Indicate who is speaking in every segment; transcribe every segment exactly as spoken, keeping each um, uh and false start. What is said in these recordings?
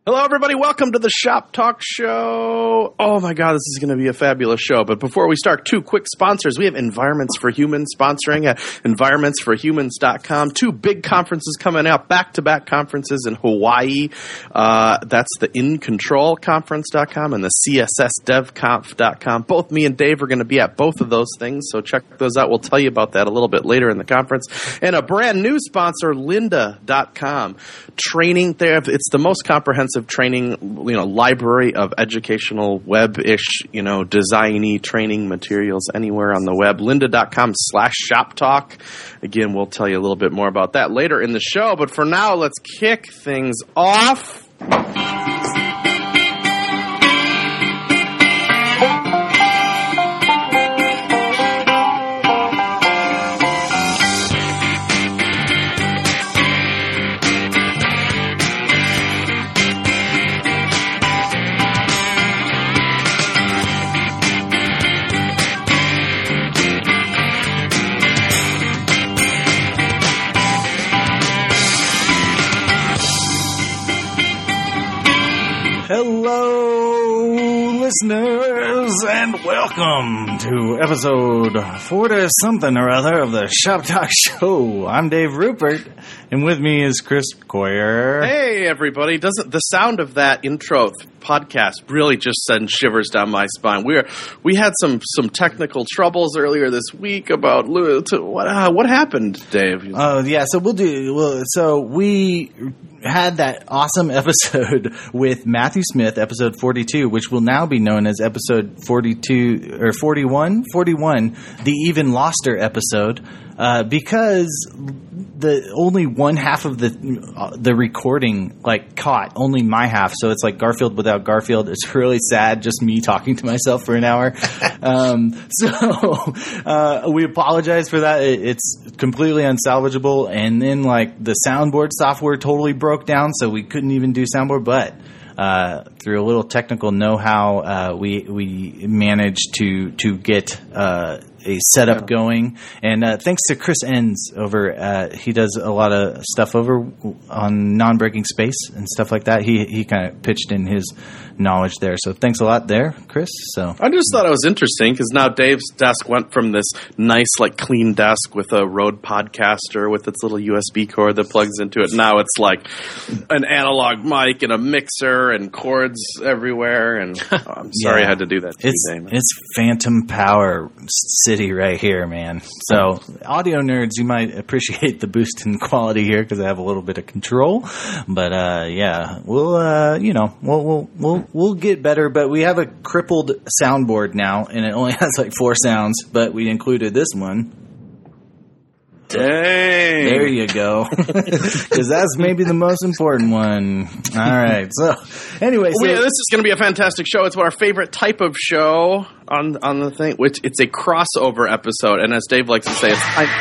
Speaker 1: Hello, everybody. Welcome to the Shop Talk Show. Oh, my God, this is going to be a fabulous show. But before we start, two quick sponsors. We have Environments for Humans sponsoring at environments for humans dot com. Two big conferences coming out, back-to-back conferences in Hawaii. Uh, that's the in control conference dot com and the C S S dev conf dot com. Both me and Dave are going to be at both of those things, so check those out. We'll tell you about that a little bit later in the conference. And a brand new sponsor, lynda dot com. Training there. It's the most comprehensive training, you know, library of educational web-ish, you know, designy training materials anywhere on the web. lynda dot com slash shop talk. Again, we'll tell you a little bit more about that later in the show. But for now, let's kick things off.
Speaker 2: Hello, listeners, and welcome to episode forty-something or other of the Shop Talk Show. I'm Dave Rupert, and with me is Chris Coyer.
Speaker 1: Hey, everybody. Doesn't the sound of that intro podcast really just send shivers down my spine? We are, we had some, some technical troubles earlier this week about what uh, what happened, Dave?
Speaker 2: Oh, uh, yeah. So we'll do. Well, so we had that awesome episode with Matthew Smith, episode forty-two, which will now be known as episode forty-two or forty-one, forty-one, the Even Loster episode, uh, because the only one half of the uh, the recording like caught only my half, so it's like Garfield without Garfield. It's really sad, just me talking to myself for an hour. um, so uh, we apologize for that. It, it's completely unsalvageable, and then like the soundboard software totally broke down, so we couldn't even do soundboard. But uh, through a little technical know-how, uh, we we managed to to get Uh, a setup going, and uh, thanks to Chris Enns over, uh, he does a lot of stuff over on Non-Breaking Space and stuff like that. He he kind of pitched in his knowledge there, so thanks a lot there, Chris. So
Speaker 1: I just thought it was interesting because now Dave's desk went from this nice, like, clean desk with a Rode Podcaster with its little U S B cord that plugs into it. Now it's like an analog mic and a mixer and cords everywhere. And oh, I'm sorry yeah. I had to do that. To
Speaker 2: it's
Speaker 1: you, Dave.
Speaker 2: It's Phantom Power City right here, man. So audio nerds, you might appreciate the boost in quality here because I have a little bit of control. But uh, yeah, we'll uh, you know we'll we'll we'll we'll get better. But we have a crippled soundboard now, and it only has like four sounds. But we included this one.
Speaker 1: Dang.
Speaker 2: There you go. Because that's maybe the most important one. All right. So, anyway. So,
Speaker 1: well, yeah, this is going to be a fantastic show. It's our favorite type of show on on the thing, which it's a crossover episode. And as Dave likes to say, it's I-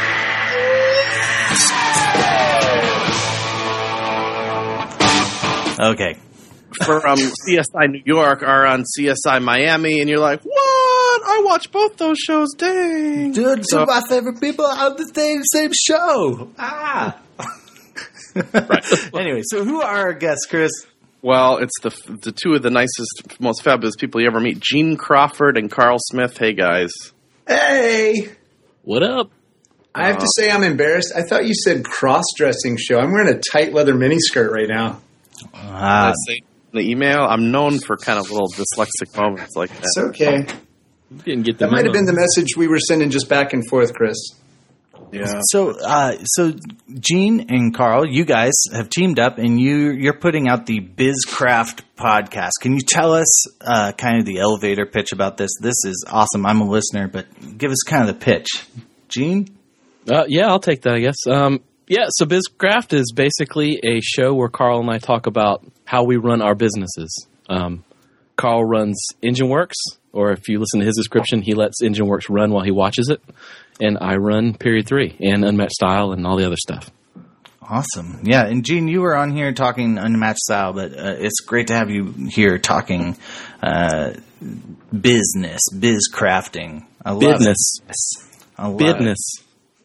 Speaker 2: Okay.
Speaker 1: From um, C S I New York are on C S I Miami, and you're like, what? I watch both those shows. Dang.
Speaker 2: Dude, two of my favorite people on the same, same show. Ah. Right. Anyway, so who are our guests, Chris?
Speaker 1: Well, it's the the two of the nicest, most fabulous people you ever meet, Gene Crawford and Carl Smith. Hey, guys.
Speaker 3: Hey.
Speaker 4: What up?
Speaker 3: I have uh, to say I'm embarrassed. I thought you said cross-dressing show. I'm wearing a tight leather miniskirt right now.
Speaker 1: Uh, the email, I'm known for kind of little dyslexic moments like that.
Speaker 3: It's okay.
Speaker 4: You didn't get the
Speaker 3: that might have been the message we were sending just back and forth, Chris.
Speaker 1: Yeah.
Speaker 2: So, uh, so Gene and Carl, you guys have teamed up, and you you're putting out the BizCraft podcast. Can you tell us uh, kind of the elevator pitch about this? This is awesome. I'm a listener, but give us kind of the pitch, Gene.
Speaker 4: Uh, yeah, I'll take that. I guess. Um, yeah. So BizCraft is basically a show where Carl and I talk about how we run our businesses. Um, Carl runs EngineWorks, or if you listen to his description, he lets EngineWorks run while he watches it. And I run Period three and Unmatched Style and all the other stuff.
Speaker 2: Awesome. Yeah, and Gene, you were on here talking Unmatched Style, but uh, it's great to have you here talking uh, business, biz crafting. I love
Speaker 4: business.
Speaker 2: it. I love
Speaker 4: business.
Speaker 2: It.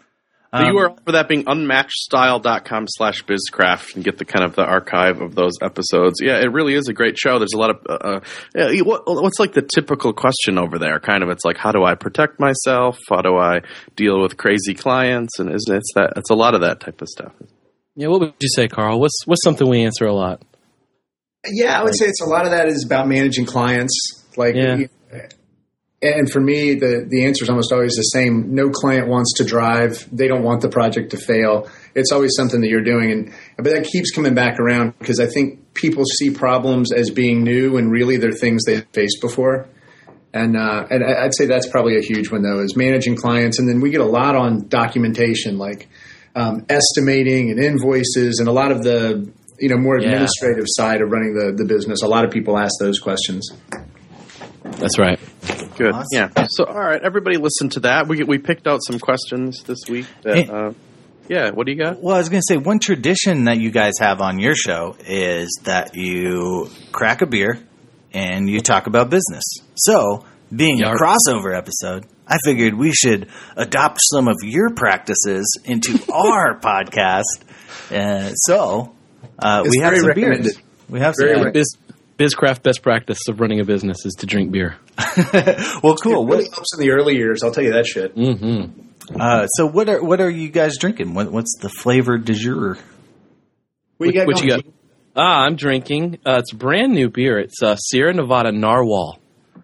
Speaker 1: The
Speaker 2: Um,
Speaker 1: U R L for that being unmatchedstyle.com slash bizcraft and get the kind of the archive of those episodes. Yeah, it really is a great show. There's a lot of, uh, yeah, what, what's like the typical question over there? Kind of, it's like, how do I protect myself? How do I deal with crazy clients? And it's, it's that, it's a lot of that type of stuff.
Speaker 4: Yeah, what would you say, Carl? What's what's something we answer a lot?
Speaker 3: Yeah, I would say it's a lot of that is about managing clients. Like,
Speaker 4: Yeah.
Speaker 3: And for me, the, the answer is almost always the same. No client wants to drive. They don't want the project to fail. It's always something that you're doing. And but that keeps coming back around because I think people see problems as being new and really they're things they've faced before. And uh, and I'd say that's probably a huge one, though, is managing clients. And then we get a lot on documentation, like um, estimating and invoices and a lot of the you know more
Speaker 4: Yeah.
Speaker 3: administrative side of running the, the business. A lot of people ask those questions.
Speaker 4: That's right.
Speaker 1: Good.
Speaker 2: Awesome.
Speaker 1: Yeah. So, all right, everybody listen to that. We we picked out some questions this week. That,
Speaker 2: Hey.
Speaker 1: uh, yeah, what do you got?
Speaker 2: Well, I was going to say one tradition that you guys have on your show is that you crack a beer and you talk about business. So, being a
Speaker 4: Yarp.
Speaker 2: crossover episode, I figured we should adopt some of your practices into our podcast. Uh, so, uh,
Speaker 3: It's
Speaker 2: we have
Speaker 3: very
Speaker 2: some
Speaker 3: recommended.
Speaker 2: beers. We have
Speaker 3: Very
Speaker 2: some.
Speaker 3: recommended.
Speaker 4: Biz, Bizcraft best practice of running a business is to drink beer.
Speaker 2: Well, cool.
Speaker 3: It
Speaker 2: What,
Speaker 3: really helps in the early years. I'll tell you that shit.
Speaker 4: Mm-hmm.
Speaker 2: uh, so, what are what are you guys drinking? What, what's the flavor du jour?
Speaker 3: What you got
Speaker 4: What you
Speaker 3: going?
Speaker 4: got? Ah, I'm drinking. Uh, it's brand new beer. It's uh, Sierra Nevada Narwhal,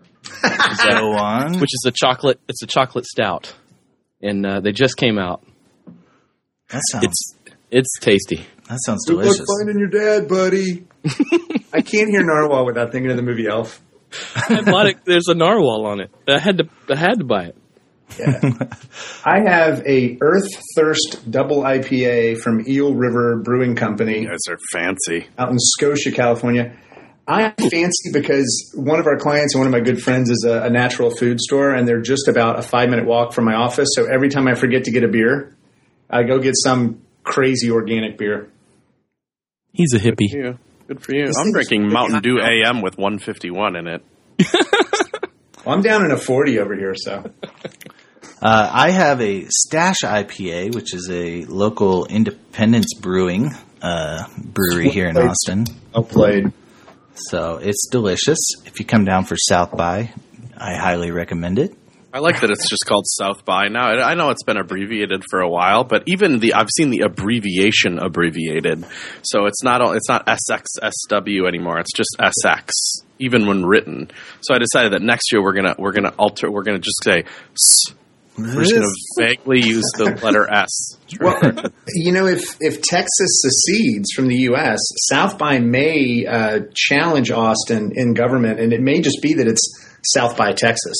Speaker 2: Go on.
Speaker 4: which is a chocolate. It's a chocolate stout, and uh, they just came out.
Speaker 2: That sounds.
Speaker 4: It's it's tasty.
Speaker 2: that sounds
Speaker 3: Good luck
Speaker 2: delicious.
Speaker 3: finding your dad, buddy. I can't hear narwhal without thinking of the movie Elf.
Speaker 4: I bought it. There's a narwhal on it. I had to. I had to buy it.
Speaker 3: Yeah. I have a Earth Thirst Double I P A from Eel River Brewing Company
Speaker 1: You guys are fancy.
Speaker 3: out in Scotia, California. I'm fancy because one of our clients and one of my good friends is a, a natural food store, and they're just about a five minute walk from my office. So every time I forget to get a beer, I go get some crazy organic beer.
Speaker 4: He's a hippie.
Speaker 1: Yeah, good for you.
Speaker 3: This
Speaker 1: I'm
Speaker 3: thing is
Speaker 1: drinking
Speaker 3: really
Speaker 1: Mountain
Speaker 3: hot
Speaker 1: Dew
Speaker 3: now.
Speaker 1: A M with one fifty-one in it.
Speaker 3: Well, I'm down in a forty over here, so
Speaker 2: Uh, I have a Stash I P A, which is a local Independence Brewing uh, brewery here in Austin.
Speaker 3: well played.
Speaker 2: So it's delicious. If you come down for South by, I highly recommend it.
Speaker 1: I like that it's just called South by now. I I know it's been abbreviated for a while, but even the I've seen the abbreviation abbreviated, so it's not all, it's not S X S W anymore. It's just S X, even when written. So I decided that next year we're gonna we're gonna alter we're gonna just say S. We're just gonna vaguely use the letter S.
Speaker 3: Well, you know, if if Texas secedes from the U S, South by may uh, challenge Austin in government, and it may just be that it's South by Texas.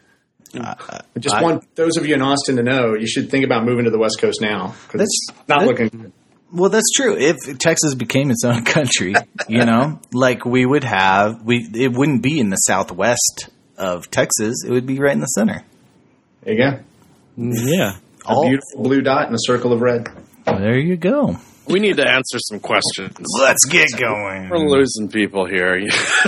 Speaker 3: I just
Speaker 2: I-
Speaker 3: want those of you in Austin to know you should think about moving to the West Coast now because it's
Speaker 2: That's-
Speaker 3: not
Speaker 2: that-
Speaker 3: looking good.
Speaker 2: Well, that's true. If Texas became its own country, you know, like we would have, we it wouldn't be in the southwest of Texas. It would be right in the center.
Speaker 3: There you go.
Speaker 4: Yeah.
Speaker 3: A
Speaker 2: All,
Speaker 3: beautiful blue dot and a circle of red.
Speaker 2: there you go.
Speaker 1: We need to answer some questions.
Speaker 2: Let's get going.
Speaker 1: We're losing people here.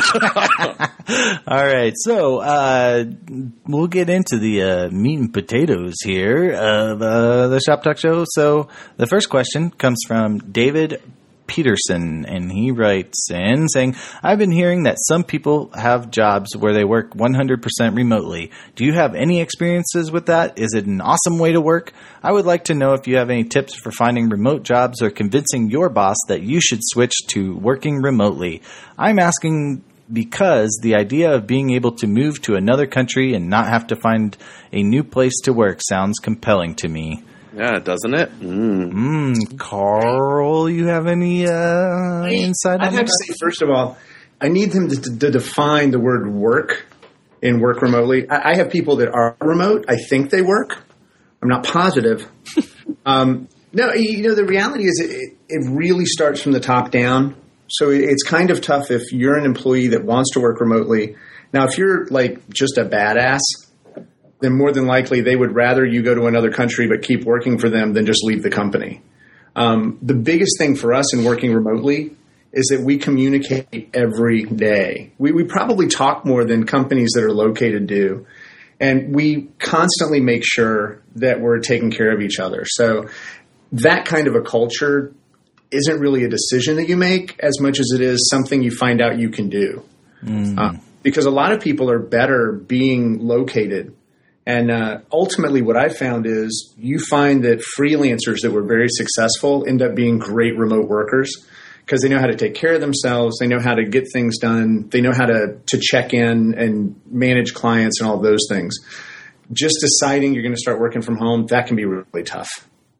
Speaker 2: All right, so uh, we'll get into the uh, meat and potatoes here of uh, the Shop Talk Show. So the first question comes from David Peterson, and he writes in saying, I've been hearing that some people have jobs where they work one hundred percent remotely. Do you have any experiences with that? Is it an awesome way to work? I would like to know if you have any tips for finding remote jobs or convincing your boss that you should switch to working remotely. I'm asking because the idea of being able to move to another country and not have to find a new place to work sounds compelling to me.
Speaker 1: Yeah, doesn't it? Mm.
Speaker 2: Mm, Carl, you have any uh, insight
Speaker 3: I'd
Speaker 2: on
Speaker 3: have
Speaker 2: that?
Speaker 3: to say, first of all, I need them to, to define the word work in work remotely. I, I have people that are remote. I think they work. I'm not positive. um, no, you know, the reality is it, it really starts from the top down. So it, it's kind of tough if you're an employee that wants to work remotely. Now, if you're like just a badass, then more than likely they would rather you go to another country but keep working for them than just leave the company. Um, the biggest thing for us in working remotely is that we communicate every day. We, we probably talk more than companies that are located do. And we constantly make sure that we're taking care of each other. So that kind of a culture isn't really a decision that you make as much as it is something you find out you can do. Mm. Uh, because a lot of people are better being located. And uh, ultimately what I found is you find that freelancers that were very successful end up being great remote workers because they know how to take care of themselves. They know how to get things done. They know how to, to check in and manage clients and all those things. Just deciding you're going to start working from home, that can be really tough.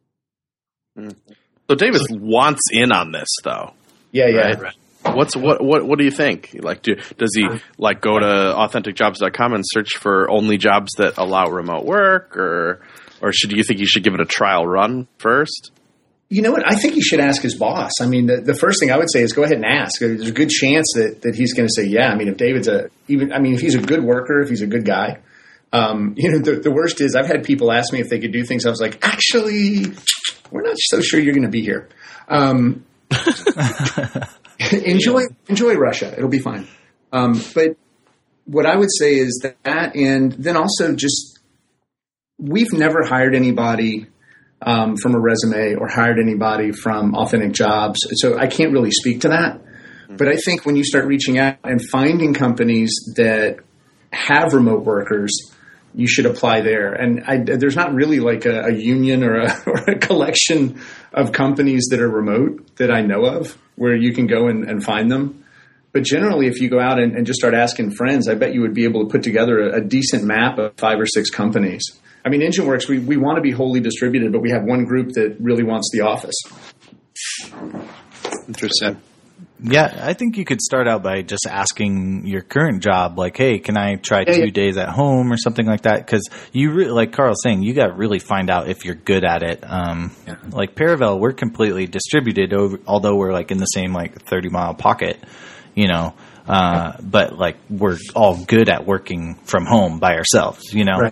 Speaker 1: So Davis wants in on this, though.
Speaker 3: Yeah, yeah.
Speaker 1: Right? Right. What's what what what do you think? Like, do, does he like go to authentic jobs dot com and search for only jobs that allow remote work, or or should you think you should give it a trial run first?
Speaker 3: You know what? I think he should ask his boss. I mean, the, the first thing I would say is go ahead and ask. There's a good chance that, that he's going to say, yeah. I mean, if David's a even, I mean, if he's a good worker, if he's a good guy, um, you know, the, the worst is I've had people ask me if they could do things. I was like, actually, we're not so sure you're going to be here. Um, enjoy, enjoy Russia. It'll be fine. Um, but what I would say is that, and then also just, we've never hired anybody Um, from a resume or hired anybody from Authentic Jobs. So I can't really speak to that. But I think when you start reaching out and finding companies that have remote workers, you should apply there. And I, there's not really like a, a union or a, or a collection of companies that are remote that I know of where you can go and, and find them. But generally, if you go out and, and just start asking friends, I bet you would be able to put together a, a decent map of five or six companies. I mean, EngineWorks, we, we want to be wholly distributed, but we have one group that really wants the office.
Speaker 1: Interesting.
Speaker 2: Yeah, I think you could start out by just asking your current job, like, hey, can I try yeah, two yeah. days at home or something like that? Because you, re- like Carl's saying, you got to really find out if you're good at it. Um, yeah. Like Paravel, we're completely distributed, over, although we're like in the same like thirty mile pocket, you know. Uh, but like we're all good at working from home by ourselves, you know.
Speaker 3: Right.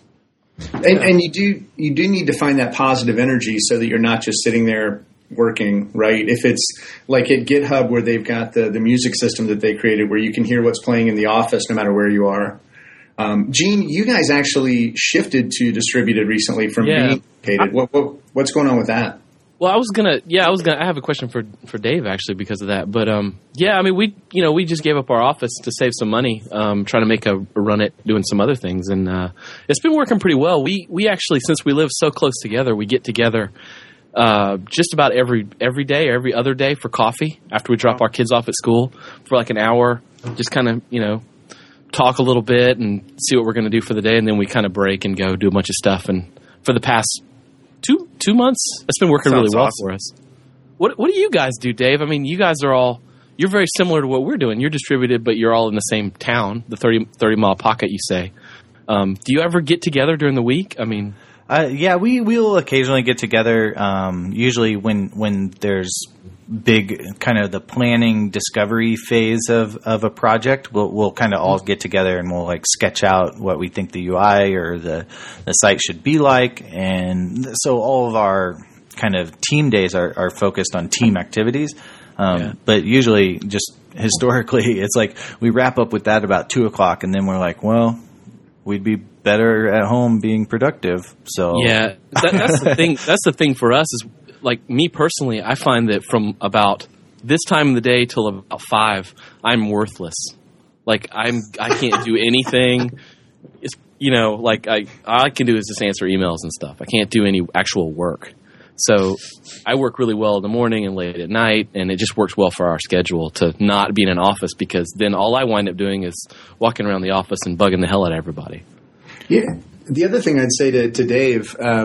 Speaker 3: And, and you do you do need to find that positive energy so that you're not just sitting there working, right? If it's like at GitHub where they've got the, the music system that they created where you can hear what's playing in the office no matter where you are. Um, Gene, you guys actually shifted to distributed recently from
Speaker 4: yeah.
Speaker 3: being located. What, what, what's going on with that?
Speaker 4: Well, I was gonna, yeah, I was gonna. I have a question for for Dave actually because of that. But um, yeah, I mean, we, you know, we just gave up our office to save some money, um, trying to make a, a run at doing some other things, and uh, it's been working pretty well. We we actually, since we live so close together, we get together uh, just about every every day, or every other day for coffee after we drop our kids off at school for like an hour, just kind of, you know, talk a little bit and see what we're gonna do for the day, and then we kind of break and go do a bunch of stuff. And for the past Two two months, it's been working
Speaker 1: Sounds
Speaker 4: really well
Speaker 1: awesome.
Speaker 4: for us. What what do you guys do, Dave? I mean, you guys are all you're very similar to what we're doing. You're distributed, but you're all in the same town, the thirty, thirty mile pocket. You say, um, do you ever get together during the week? I mean,
Speaker 2: uh, yeah, we we'll occasionally get together. Um, usually when when there's big kind of the planning discovery phase of, of a project, we'll we'll kind of all get together and we'll like sketch out what we think the U I or the the site should be like. And so all of our kind of team days are, are focused on team activities. Um, yeah. But usually just historically, it's like we wrap up with that about two o'clock and then we're like, well, we'd be better at home being productive. So
Speaker 4: yeah, that, that's the thing. That's the thing for us is, like me personally, I find that from about this time of the day till about five, I'm worthless. Like I'm, I can't do anything. It's, you know, like I, all I can do is just answer emails and stuff. I can't do any actual work. So I work really well in the morning and late at night, and it just works well for our schedule to not be in an office because then all I wind up doing is walking around the office and bugging the hell out of everybody.
Speaker 3: Yeah. The other thing I'd say to, to Dave, uh,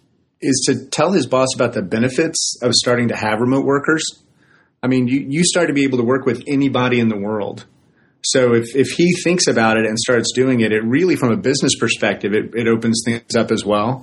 Speaker 3: is to tell his boss about the benefits of starting to have remote workers. I mean, you, you start to be able to work with anybody in the world. So if, if he thinks about it and starts doing it, it really, from a business perspective, it, it opens things up as well.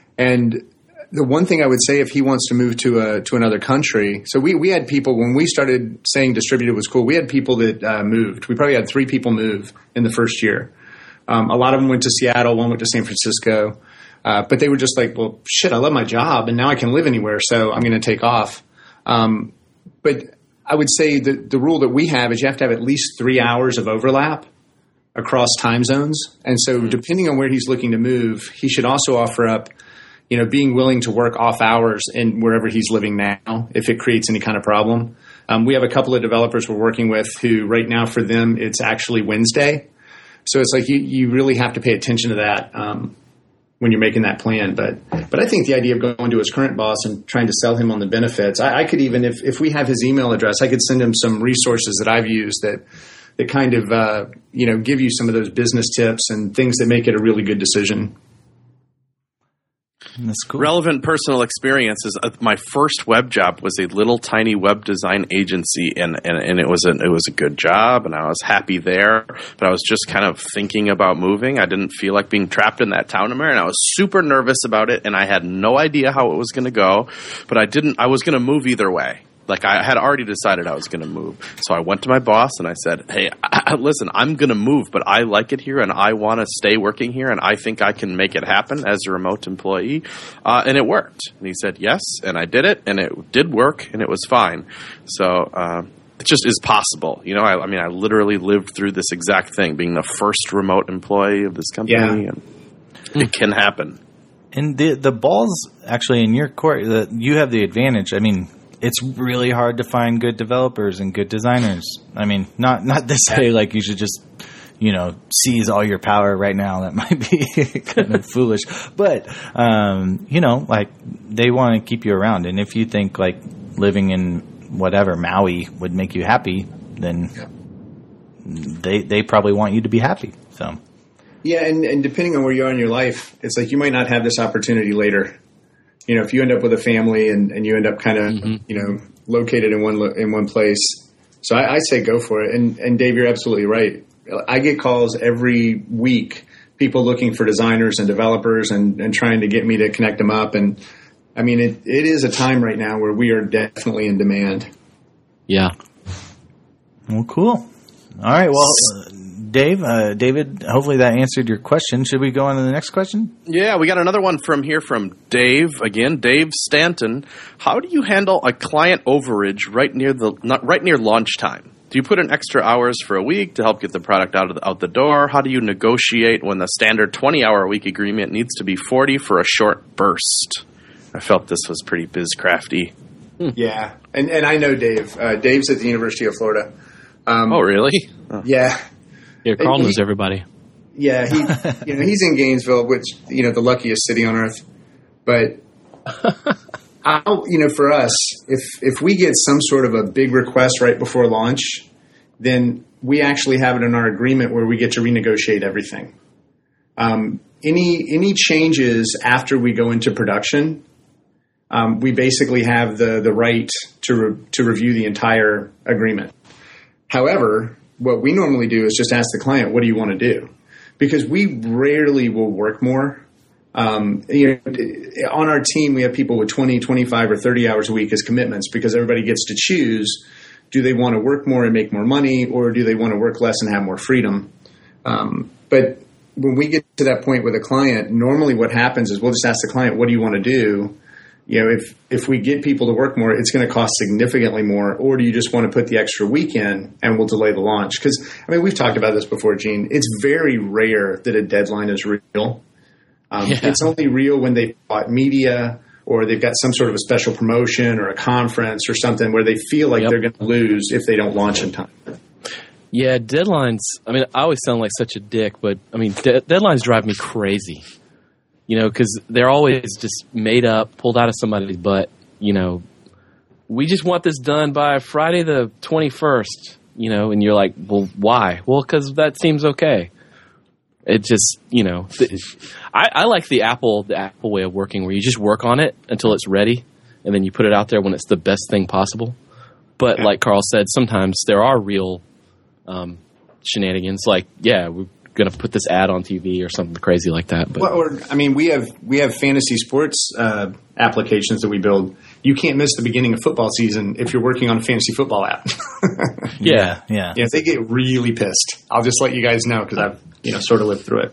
Speaker 3: And the one thing I would say if he wants to move to a, to another country, so we, we had people, when we started saying distributed was cool, we had people that uh, moved. We probably had three people move in the first year. Um, a lot of them went to Seattle, one went to San Francisco. Uh, but they were just like, well, shit, I love my job, and now I can live anywhere, so I'm going to take off. Um, but I would say the, the rule that we have is you have to have at least three hours of overlap across time zones. And so depending on where he's looking to move, he should also offer up, you know, being willing to work off hours in wherever he's living now, if it creates any kind of problem. Um, we have a couple of developers we're working with who right now for them, it's actually Wednesday. So it's like you, you really have to pay attention to that um, when you're making that plan. But but I think the idea of going to his current boss and trying to sell him on the benefits, I, I could even, if, if we have his email address, I could send him some resources that I've used that that kind of, uh, you know, give you some of those business tips and things that make it a really good decision.
Speaker 2: That's cool.
Speaker 1: Relevant personal experiences. Uh, my first web job was a little tiny web design agency, and, and, and it was a, it was a good job, and I was happy there. But I was just kind of thinking about moving. I didn't feel like being trapped in that town, and I was super nervous about it, and I had no idea how it was going to go. But I didn't. I was going to move either way. Like, I had already decided I was going to move. So I went to my boss and I said, hey, I, listen, I'm going to move, but I like it here and I want to stay working here and I think I can make it happen as a remote employee. Uh, and it worked. And he said, yes. And I did it and it did work and it was fine. So uh, it just is possible. You know, I, I mean, I literally lived through this exact thing, being the first remote employee of this company.
Speaker 3: Yeah.
Speaker 1: And it can happen.
Speaker 2: And the the ball's actually in your court. The, you have the advantage. I mean, it's really hard to find good developers and good designers. I mean, not not to say like you should just, you know, seize all your power right now. That might be kind of foolish. But, um, you know, like they want to keep you around. And if you think like living in whatever, Maui would make you happy, then yeah. they they probably want you to be happy. So.
Speaker 3: Yeah, and, and depending on where you are in your life, it's like you might not have this opportunity later. You know, if you end up with a family and, and you end up kind of, mm-hmm. you know, located in one in one place. So I, I say go for it. And, and Dave, you're absolutely right. I get calls every week, people looking for designers and developers and, and trying to get me to connect them up. And, I mean, it, it is a time right now where we are definitely in demand.
Speaker 4: Yeah.
Speaker 2: Well, cool. All right. Well, uh, Dave, uh, David, hopefully that answered your question. Should we go on to the next question?
Speaker 1: Yeah, we got another one from here from Dave. Again, Dave Stanton. How do you handle a client overage right near the not, right near launch time? Do you put in extra hours for a week to help get the product out of the, out the door? How do you negotiate when the standard twenty-hour a week agreement needs to be forty for a short burst? I felt this was pretty bizcrafty.
Speaker 3: Hmm. Yeah, and and I know Dave. Uh, Dave's at the University of Florida. Um,
Speaker 4: oh, really?
Speaker 3: Oh. Yeah.
Speaker 4: Yeah, Carl knows everybody.
Speaker 3: Yeah, he, you know, he's in Gainesville, which, you know, the luckiest city on earth. But, I'll, you know, for us, if if we get some sort of a big request right before launch, then we actually have it in our agreement where we get to renegotiate everything. Um, any any changes after we go into production, um, we basically have the the right to re- to review the entire agreement. However, what we normally do is just ask the client, what do you want to do? Because we rarely will work more. Um, you know, on our team, we have people with twenty, twenty-five, or thirty hours a week as commitments because everybody gets to choose, do they want to work more and make more money, or do they want to work less and have more freedom? Um, but when we get to that point with a client, normally what happens is we'll just ask the client, what do you want to do? You know, if, if we get people to work more, it's going to cost significantly more, or do you just want to put the extra week in and we'll delay the launch? Because, I mean, we've talked about this before, Gene. It's very rare that a deadline is real. Um, yeah. It's only real when they've bought media or they've got some sort of a special promotion or a conference or something where they feel like yep. they're going to lose if they don't launch in time.
Speaker 4: Yeah, deadlines. I mean, I always sound like such a dick, but, I mean, de- deadlines drive me crazy. You know, because they're always just made up, pulled out of somebody's butt. You know, we just want this done by Friday the twenty-first, you know, and you're like, well, why? Well, because that seems okay. It just, you know, th- I, I like the Apple the Apple way of working where you just work on it until it's ready, and then you put it out there when it's the best thing possible. But yeah. like Carl said, sometimes there are real um, shenanigans. Like, yeah, we're going to put this ad on T V or something crazy like that. But.
Speaker 3: Well, or, I mean, we have we have fantasy sports uh, applications that we build. You can't miss the beginning of football season if you're working on a fantasy football app.
Speaker 2: yeah, yeah.
Speaker 3: Yeah, they get really pissed. I'll just let you guys know because I've you know sort of lived through it.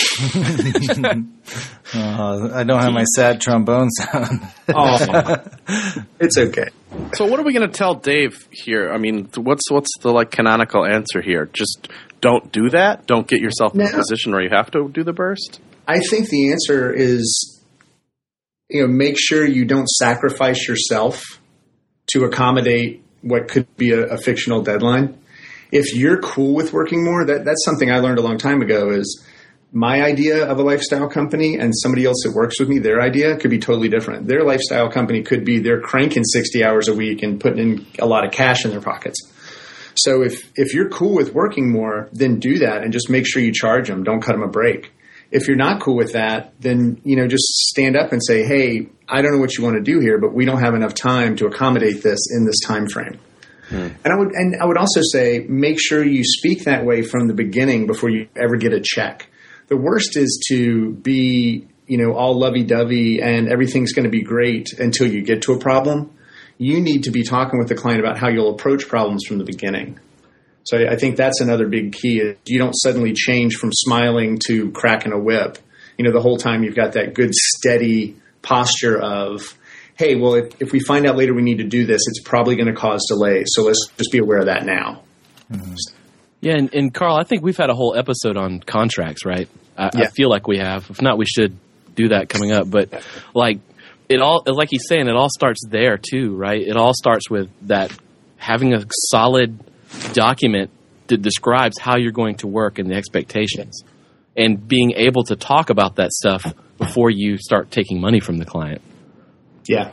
Speaker 2: uh, I don't have my sad trombone sound.
Speaker 3: Oh, it's okay.
Speaker 1: So what are we going to tell Dave here? I mean, what's what's the like canonical answer here? Just don't do that? Don't get yourself in
Speaker 3: No.
Speaker 1: a position where you have to do the burst?
Speaker 3: I think the answer is, you know, make sure you don't sacrifice yourself to accommodate what could be a, a fictional deadline. If you're cool with working more, that, that's something I learned a long time ago is my idea of a lifestyle company and somebody else that works with me, their idea could be totally different. Their lifestyle company could be they're cranking sixty hours a week and putting in a lot of cash in their pockets. So if, if you're cool with working more, then do that and just make sure you charge them. Don't cut them a break. If you're not cool with that, then, you know, just stand up and say, hey, I don't know what you want to do here, but we don't have enough time to accommodate this in this time frame. Hmm. And I would and I would also say make sure you speak that way from the beginning before you ever get a check. The worst is to be, you know, all lovey-dovey and everything's going to be great until you get to a problem. You need to be talking with the client about how you'll approach problems from the beginning. So I think that's another big key. Is you don't suddenly change from smiling to cracking a whip. You know, the whole time you've got that good, steady posture of, hey, well, if, if we find out later we need to do this, it's probably going to cause delay. So let's just be aware of that now.
Speaker 2: Mm-hmm.
Speaker 4: Yeah, and, and Carl, I think we've had a whole episode on contracts, right? I,
Speaker 3: Yeah.
Speaker 4: I feel like we have. If not, we should do that coming up. But like it all, like he's saying, it all starts there too, right? It all starts with that having a solid document that describes how you're going to work and the expectations, and being able to talk about that stuff before you start taking money from the client.
Speaker 3: Yeah.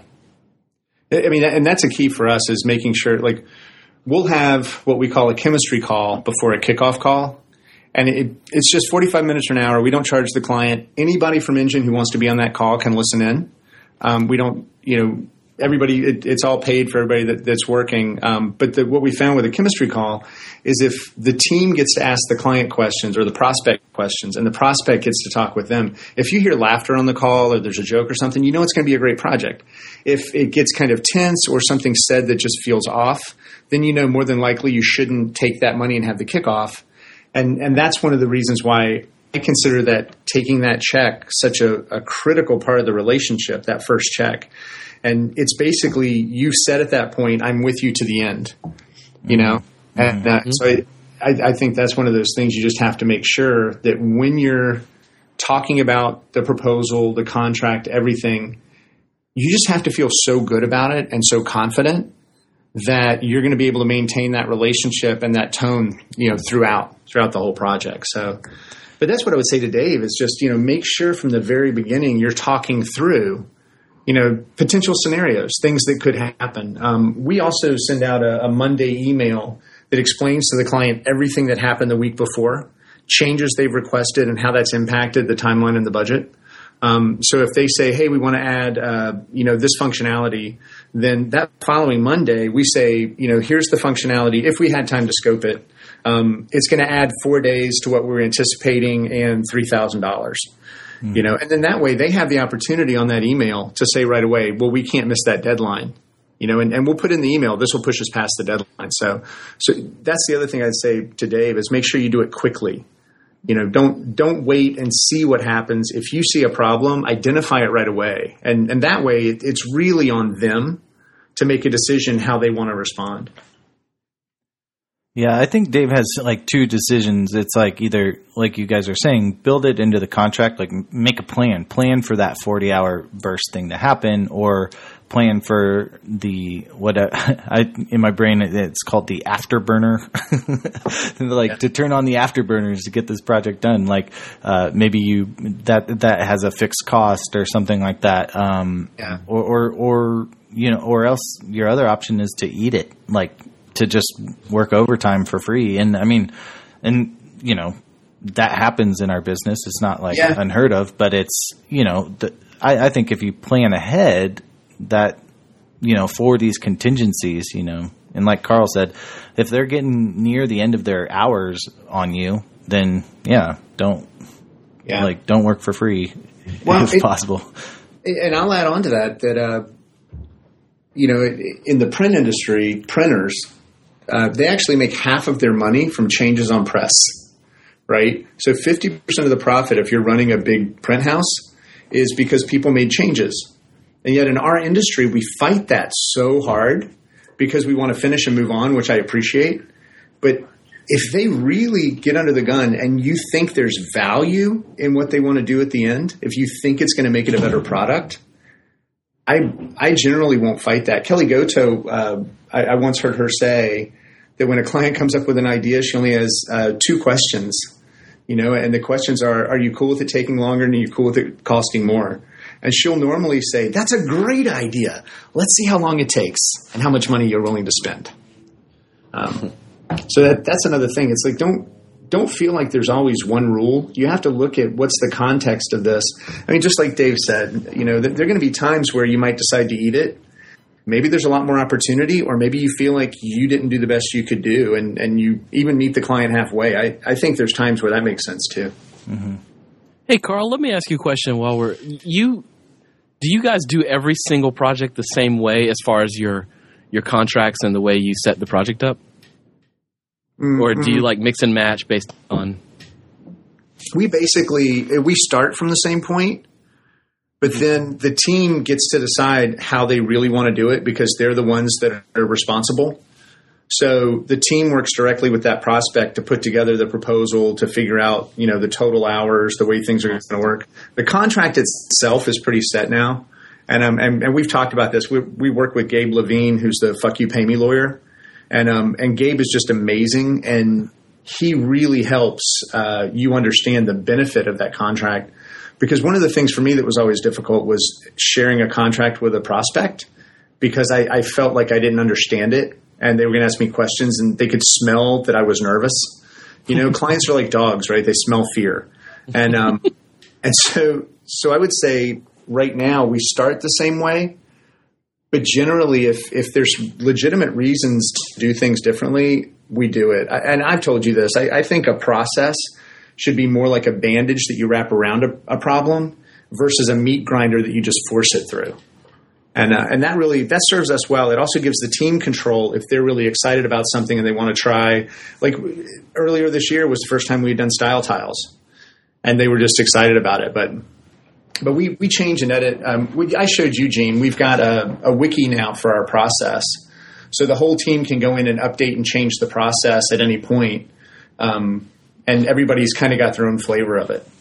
Speaker 3: I mean, and that's a key for us is making sure, like, we'll have what we call a chemistry call before a kickoff call. And it, it's just forty-five minutes or an hour. We don't charge the client. Anybody from Engine who wants to be on that call can listen in. Um, we don't, you know, everybody, it, it's all paid for everybody that, that's working. Um, but the, what we found with a chemistry call is if the team gets to ask the client questions or the prospect questions and the prospect gets to talk with them, if you hear laughter on the call or there's a joke or something, you know it's going to be a great project. If it gets kind of tense or something said that just feels off, then you know more than likely you shouldn't take that money and have the kickoff. And and that's one of the reasons why I consider that taking that check such a, a critical part of the relationship, that first check. And it's basically you said at that point, I'm with you to the end, you know? Mm-hmm. And uh, so I, I, I think that's one of those things you just have to make sure that when you're talking about the proposal, the contract, everything, you just have to feel so good about it and so confident that you're going to be able to maintain that relationship and that tone, you know, throughout throughout the whole project. So, but that's what I would say to Dave is just, you know, make sure from the very beginning you're talking through, you know, potential scenarios, things that could happen. Um, we also send out a, a Monday email that explains to the client everything that happened the week before, changes they've requested and how that's impacted the timeline and the budget. Um, so if they say, hey, we want to add, uh, you know, this functionality, then that following Monday, we say, you know, here's the functionality. If we had time to scope it, um, it's going to add four days to what we were anticipating and three thousand dollars, mm-hmm. you know, and then that way they have the opportunity on that email to say right away, well, we can't miss that deadline, you know, and, and we'll put in the email, this will push us past the deadline. So, so that's the other thing I'd say to Dave is make sure you do it quickly. You know, don't don't wait and see what happens. If you see a problem, identify it right away. And and that way, it, it's really on them to make a decision how they want to respond.
Speaker 2: Yeah, I think Dave has like two decisions. It's like either, like you guys are saying, build it into the contract, like make a plan, plan for that forty-hour burst thing to happen, or plan for the what I, I in my brain it's called the afterburner, like yeah. to turn on the afterburners to get this project done. Like uh, maybe you that that has a fixed cost or something like that, um,
Speaker 3: yeah.
Speaker 2: or, or or you know, or else your other option is to eat it, like to just work overtime for free. And I mean, and you know that happens in our business. It's not like yeah. unheard of, but it's you know the, I, I think if you plan ahead. That, you know, for these contingencies, you know, and like Carl said, if they're getting near the end of their hours on you, then yeah, don't, yeah. like, don't work for free well, if it, possible.
Speaker 3: And I'll add on to that, that, uh, you know, in the print industry, printers, uh, they actually make half of their money from changes on press, right? So fifty percent of the profit, if you're running a big print house, is because people made changes. And yet in our industry, we fight that so hard because we want to finish and move on, which I appreciate. But if they really get under the gun and you think there's value in what they want to do at the end, if you think it's going to make it a better product, I I generally won't fight that. Kelly Goto, uh, I, I once heard her say that when a client comes up with an idea, she only has uh, two questions, you know, and the questions are, are you cool with it taking longer and are you cool with it costing more? And she'll normally say, that's a great idea. Let's see how long it takes and how much money you're willing to spend. Um, so that that's another thing. It's like, don't don't feel like there's always one rule. You have to look at what's the context of this. I mean, just like Dave said, you know, there are going to be times where you might decide to eat it. Maybe there's a lot more opportunity, or maybe you feel like you didn't do the best you could do, and, and you even meet the client halfway. I, I think there's times where that makes sense too.
Speaker 2: Mm-hmm.
Speaker 4: Hey, Carl, let me ask you a question while we're you do you guys do every single project the same way as far as your your contracts and the way you set the project up? Mm-hmm. Or do you like mix and match based on?
Speaker 3: We basically we start from the same point, but then the team gets to decide how they really want to do it because they're the ones that are responsible. So the team works directly with that prospect to put together the proposal, to figure out, you know, the total hours, the way things are going to work. The contract itself is pretty set now. And, um, and, and we've talked about this. We, we work with Gabe Levine, who's the fuck you pay me lawyer. And, um, and Gabe is just amazing. And he really helps, uh, you understand the benefit of that contract. Because one of the things for me that was always difficult was sharing a contract with a prospect, because I, I felt like I didn't understand it. And they were going to ask me questions, and they could smell that I was nervous. You know, clients are like dogs, right? They smell fear. And um, and so so I would say right now we start the same way. But generally, if if there's legitimate reasons to do things differently, we do it. I, and I've told you this. I, I think a process should be more like a bandage that you wrap around a, a problem versus a meat grinder that you just force it through. And uh, and that really, that serves us well. It also gives the team control if they're really excited about something and they want to try. Like earlier this year was the first time we had done style tiles, and they were just excited about it. But but we, we change and edit. Um, we, I showed you, Gene, we've got a, a wiki now for our process. So the whole team can go in and update and change the process at any point. Um, and everybody's kind of got their own flavor of it.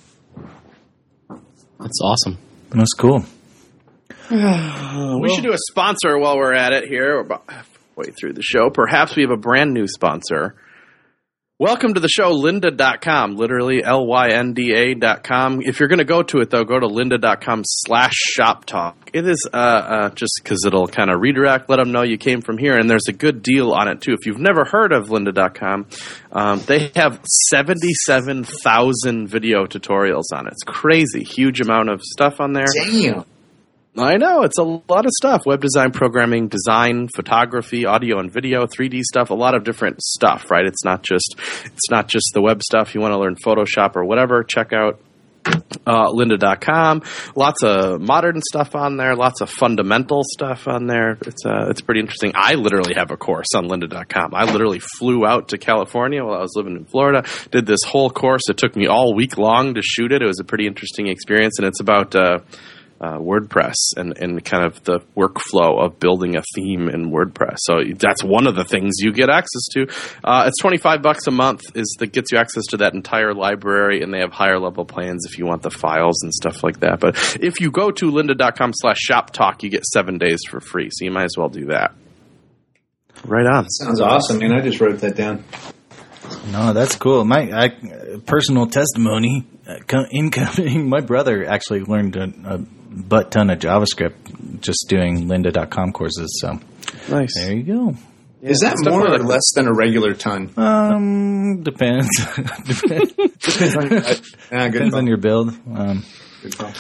Speaker 4: That's awesome.
Speaker 2: That's cool.
Speaker 1: We should do a sponsor while we're at it here. We're about halfway through the show. Perhaps we have a brand new sponsor. Welcome to the show, lynda dot com, literally L Y N D A dot com. If you're going to go to it, though, go to lynda dot com slash shop talk. It is uh, uh, just because it'll kind of redirect, let them know you came from here, and there's a good deal on it, too. If you've never heard of lynda dot com, um, they have seventy-seven thousand video tutorials on it. It's crazy. Huge amount of stuff on there.
Speaker 3: Damn.
Speaker 1: I know, it's a lot of stuff. Web design, programming, design, photography, audio and video, three D stuff, a lot of different stuff, right? It's not just it's not just the web stuff. You want to learn Photoshop or whatever, check out uh, lynda dot com. Lots of modern stuff on there, lots of fundamental stuff on there. It's uh, it's pretty interesting. I literally have a course on lynda dot com. I literally flew out to California while I was living in Florida, did this whole course. It took me all week long to shoot it. It was a pretty interesting experience, and it's about uh, Uh, WordPress and, and kind of the workflow of building a theme in WordPress. So that's one of the things you get access to. Uh, it's twenty-five bucks a month is that gets you access to that entire library, and they have higher level plans if you want the files and stuff like that. But if you go to lynda dot com slash shop talk, you get seven days for free. So you might as well do that. Right on.
Speaker 3: Sounds awesome, man. I just wrote that down.
Speaker 2: No, that's cool. My I, personal testimony, uh, incoming. My brother actually learned a, a butt ton of JavaScript just doing lynda dot com courses. So
Speaker 1: nice.
Speaker 2: There you go.
Speaker 3: Yeah, is that more or less than a regular ton?
Speaker 2: Um, depends. depends.
Speaker 3: Depends on, uh, yeah,
Speaker 2: depends on your build. Um,
Speaker 3: good call.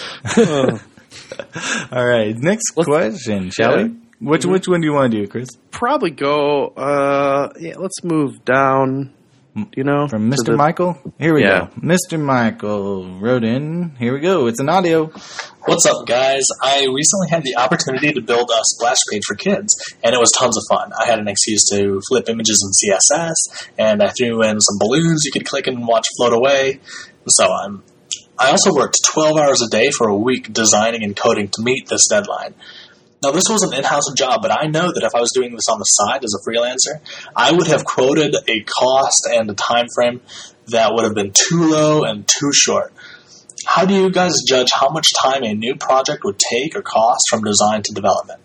Speaker 2: All right, next
Speaker 1: let's,
Speaker 2: question, shall
Speaker 1: yeah.
Speaker 2: we? Which mm-hmm. which one do you want to do, Chris?
Speaker 1: Probably go. Uh, yeah, let's move down. You know,
Speaker 2: from Mister
Speaker 1: the,
Speaker 2: Michael. Here we
Speaker 1: yeah.
Speaker 2: go. Mister Michael wrote in. Here we go. It's an audio.
Speaker 5: What's up, guys? I recently had the opportunity to build a splash page for kids, and it was tons of fun. I had an excuse to flip images in C S S, and I threw in some balloons you could click and watch float away, and so on. I also worked twelve hours a day for a week designing and coding to meet this deadline. Now, this was an in-house job, but I know that if I was doing this on the side as a freelancer, I would have quoted a cost and a time frame that would have been too low and too short. How do you guys judge how much time a new project would take or cost from design to development?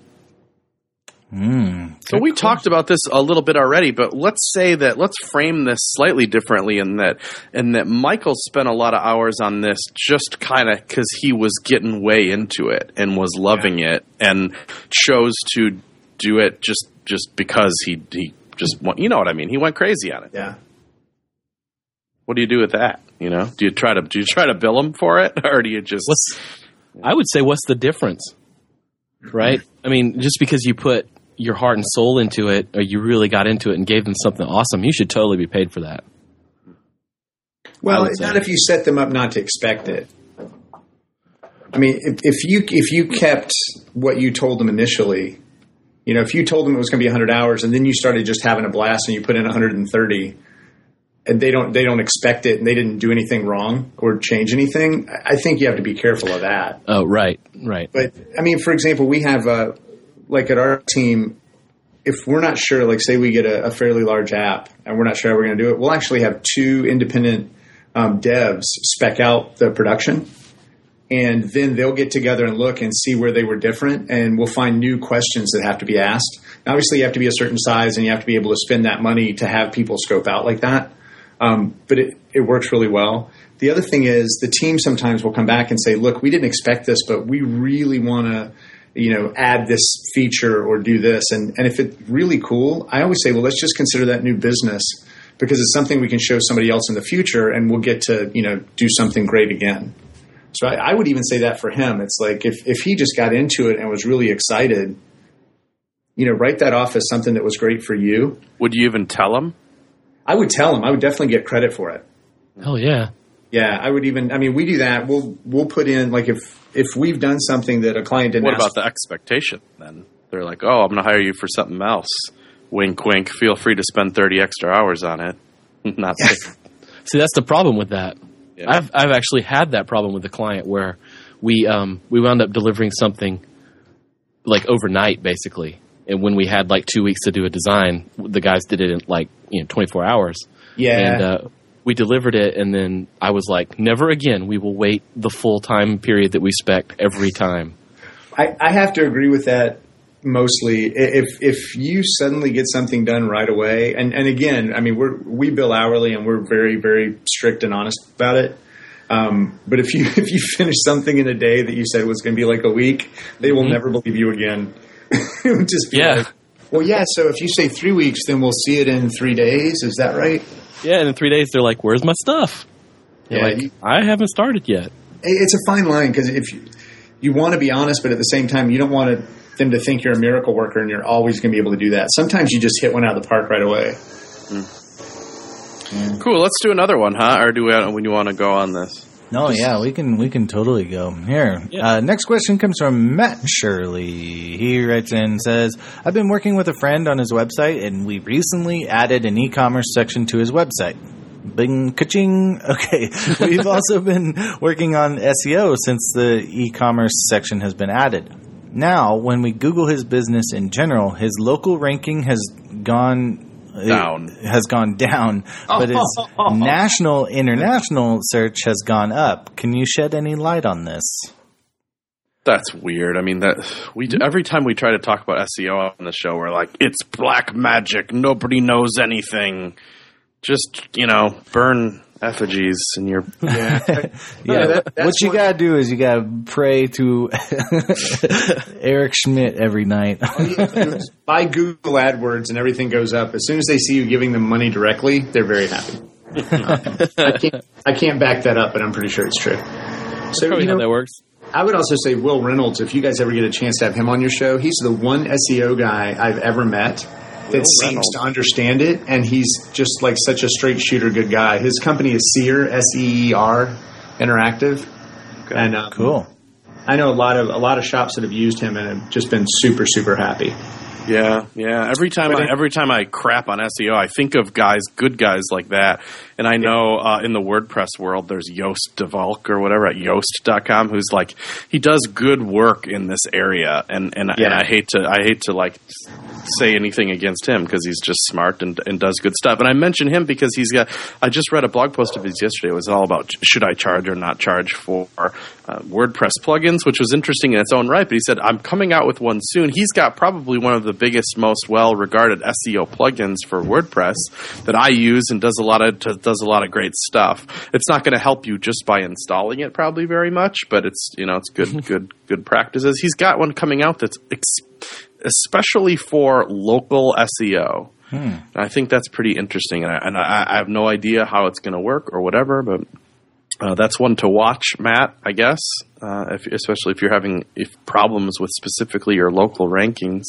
Speaker 2: Mm,
Speaker 1: so we question. talked about this a little bit already, but let's say that let's frame this slightly differently in that in that Michael spent a lot of hours on this just kind of because he was getting way into it and was loving yeah. it and chose to do it just just because he he just you know what I mean he went crazy on it.
Speaker 3: Yeah.
Speaker 1: What do you do with that? You know, do you try to do you try to bill him for it, or do you just?
Speaker 4: What's, I would say, what's the difference, right? I mean, just because you put your heart and soul into it, or you really got into it and gave them something awesome, you should totally be paid for that.
Speaker 3: Well, not if you set them up not to expect it. I mean, if, if you if you kept what you told them initially, you know, if you told them it was going to be one hundred hours, and then you started just having a blast, and you put in one hundred thirty. And they don't they don't expect it, and they didn't do anything wrong or change anything. I think you have to be careful of that.
Speaker 4: Oh, right, right.
Speaker 3: But I mean, for example, we have uh, like at our team, if we're not sure, like say we get a, a fairly large app and we're not sure how we're going to do it, we'll actually have two independent um, devs spec out the production, and then they'll get together and look and see where they were different, and we'll find new questions that have to be asked. Now, obviously, you have to be a certain size, and you have to be able to spend that money to have people scope out like that. Um, but it, it works really well. The other thing is the team sometimes will come back and say, look, we didn't expect this, but we really want to, you know, add this feature or do this. And, and if it's really cool, I always say, well, let's just consider that new business because it's something we can show somebody else in the future and we'll get to, you know, do something great again. So I, I would even say that for him. It's like if, if he just got into it and was really excited, you know, write that off as something that was great for you.
Speaker 1: Would you even tell him?
Speaker 3: I would tell him. I would definitely get credit for it.
Speaker 4: Hell yeah.
Speaker 3: Yeah, I would even – I mean, we do that. We'll we'll put in – like if if we've done something that a client didn't
Speaker 1: What
Speaker 3: ask
Speaker 1: about the expectation then? They're like, oh, I'm going to hire you for something else. Wink, wink. Feel free to spend thirty extra hours on it. Not
Speaker 3: yes.
Speaker 4: See, that's the problem with that.
Speaker 1: Yeah.
Speaker 4: I've I've actually had that problem with the client where we um we wound up delivering something like overnight, basically. And when we had like two weeks to do a design, the guys did it in like, you know, twenty-four hours.
Speaker 3: Yeah.
Speaker 4: And uh, we delivered it, and then I was like, never again. We will wait the full time period that we spec every time.
Speaker 3: I, I have to agree with that mostly. If if you suddenly get something done right away, and, and again, I mean, we're we bill hourly, and we're very, very strict and honest about it. Um, but if you if you finish something in a day that you said was going to be like a week, they will mm-hmm. never believe you again. It would just be
Speaker 4: yeah.
Speaker 3: like, well, yeah, so if you say three weeks, then we'll see it in three days. Is that right?
Speaker 4: Yeah, and in three days, they're like, where's my stuff?
Speaker 3: Yeah,
Speaker 4: like,
Speaker 3: you,
Speaker 4: I haven't started yet.
Speaker 3: It's a fine line because if you, you want to be honest, but at the same time, you don't want to, them to think you're a miracle worker and you're always going to be able to do that. Sometimes you just hit one out of the park right away.
Speaker 1: Mm. Yeah. Cool, let's do another one, huh? Or do we, when you want to go on this?
Speaker 2: No, yeah, we can we can totally go. Here.
Speaker 4: Yeah.
Speaker 2: Uh, next question comes from Matt Shirley. He writes in and says, I've been working with a friend on his website, and we recently added an e-commerce section to his website. Bing, ka-ching. Okay. We've also been working on S E O since the e-commerce section has been added. Now, when we Google his business in general, his local ranking has gone
Speaker 1: down.
Speaker 2: Has gone down, but his national, international search has gone up. Can you shed any light on this?
Speaker 1: That's weird. I mean, that we do, every time we try to talk about S E O on the show, we're like, it's black magic. Nobody knows anything. Just, you know, burn effigies in your
Speaker 3: yeah.
Speaker 2: yeah. That, what you got to do is you got to pray to Eric Schmidt every night.
Speaker 3: Buy Google AdWords and everything goes up. As soon as they see you giving them money directly, they're very happy. I can't I can't back that up, but I'm pretty sure it's true. So
Speaker 4: probably
Speaker 3: you know,
Speaker 4: how that works.
Speaker 3: I would also say Will Reynolds, if you guys ever get a chance to have him on your show, he's the one S E O guy I've ever met that seems Reynolds. to understand it, and he's just like such a straight shooter good guy. His company is Seer, S E E R Interactive.
Speaker 1: Okay.
Speaker 3: And um,
Speaker 2: cool.
Speaker 3: I know a lot of a lot of shops that have used him and have just been super, super happy.
Speaker 1: Yeah, yeah. Every time, I, every time I crap on S E O, I think of guys, good guys like that. And I know uh, in the WordPress world, there's Joost de Valk or whatever at Joost dot com, who's like, he does good work in this area. And and,
Speaker 3: Yeah.
Speaker 1: and I hate to, I hate to like say anything against him because he's just smart and, and does good stuff. And I mention him because he's got. I just read a blog post of his yesterday. It was all about should I charge or not charge for uh, WordPress plugins, which was interesting in its own right. But he said I'm coming out with one soon. He's got probably one of the biggest, most well-regarded S E O plugins for WordPress that I use and does a lot of does a lot of great stuff. It's not going to help you just by installing it probably very much, but it's you know it's good good good practices. He's got one coming out that's ex- especially for local S E O. Hmm. And I think that's pretty interesting, and I, and I, I have no idea how it's going to work or whatever, but uh, that's one to watch, Matt, I guess, uh, if, especially if you're having if problems with specifically your local rankings.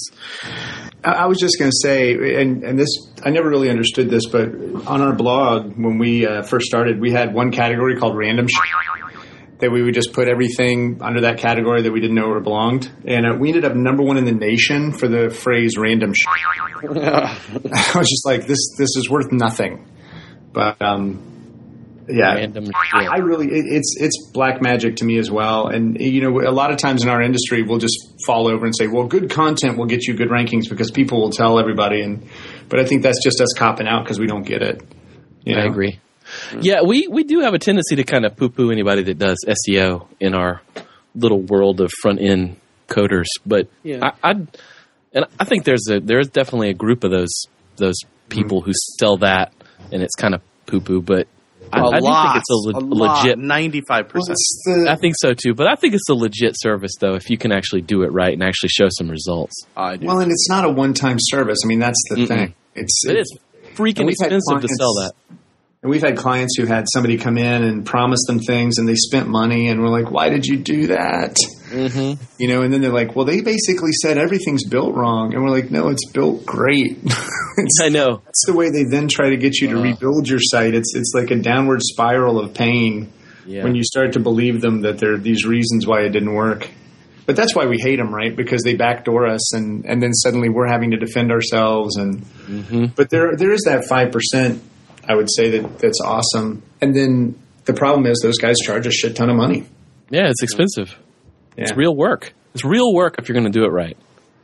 Speaker 3: I I was just going to say, and, and this, I never really understood this, but on our blog, when we uh, first started, we had one category called random sh- that we would just put everything under that category that we didn't know where it belonged. And uh, we ended up number one in the nation for the phrase random sh- I was just like, this this is worth nothing. But, um, yeah,
Speaker 4: Random
Speaker 3: I, I really, it, it's it's black magic to me as well. And, you know, a lot of times in our industry, we'll just fall over and say, well, good content will get you good rankings because people will tell everybody. And But I think that's just us copping out because we don't get it. You know?
Speaker 4: I agree. Yeah, we, we do have a tendency to kind of poo-poo anybody that does S E O in our little world of front-end coders. But
Speaker 1: Yeah.
Speaker 4: I, I'd, and I think there's a there's definitely a group of those those people mm-hmm. who sell that, and it's kind of poo-poo. But I, I do think it's a, le-
Speaker 1: a
Speaker 4: legit
Speaker 1: ninety-five percent.
Speaker 3: Well,
Speaker 4: I think so too, but I think it's a legit service though if you can actually do it right and actually show some results.
Speaker 1: I do.
Speaker 3: well, and it's not a one-time service. I mean, that's the
Speaker 4: Mm-mm.
Speaker 3: thing. It's
Speaker 4: It is freaking
Speaker 3: And we've had
Speaker 4: expensive to
Speaker 3: clients-
Speaker 4: sell that.
Speaker 3: And we've had clients who had somebody come in and promise them things and they spent money and we're like, why did you do that?
Speaker 4: Mm-hmm.
Speaker 3: You know, and then they're like, well, they basically said everything's built wrong. And we're like, no, it's built great. it's,
Speaker 4: I know.
Speaker 3: That's the way they then try to get you to
Speaker 4: Uh.
Speaker 3: rebuild your site. It's it's like a downward spiral of pain
Speaker 4: Yeah.
Speaker 3: when you start to believe them that there are these reasons why it didn't work. But that's why we hate them, right? Because they backdoor us and, and then suddenly we're having to defend ourselves. And
Speaker 4: Mm-hmm.
Speaker 3: But there there is that five percent, I would say, that that's awesome. And then the problem is those guys charge a shit ton of money.
Speaker 4: Yeah, it's expensive.
Speaker 3: Yeah.
Speaker 4: It's real work. It's real work if you're going to do it right.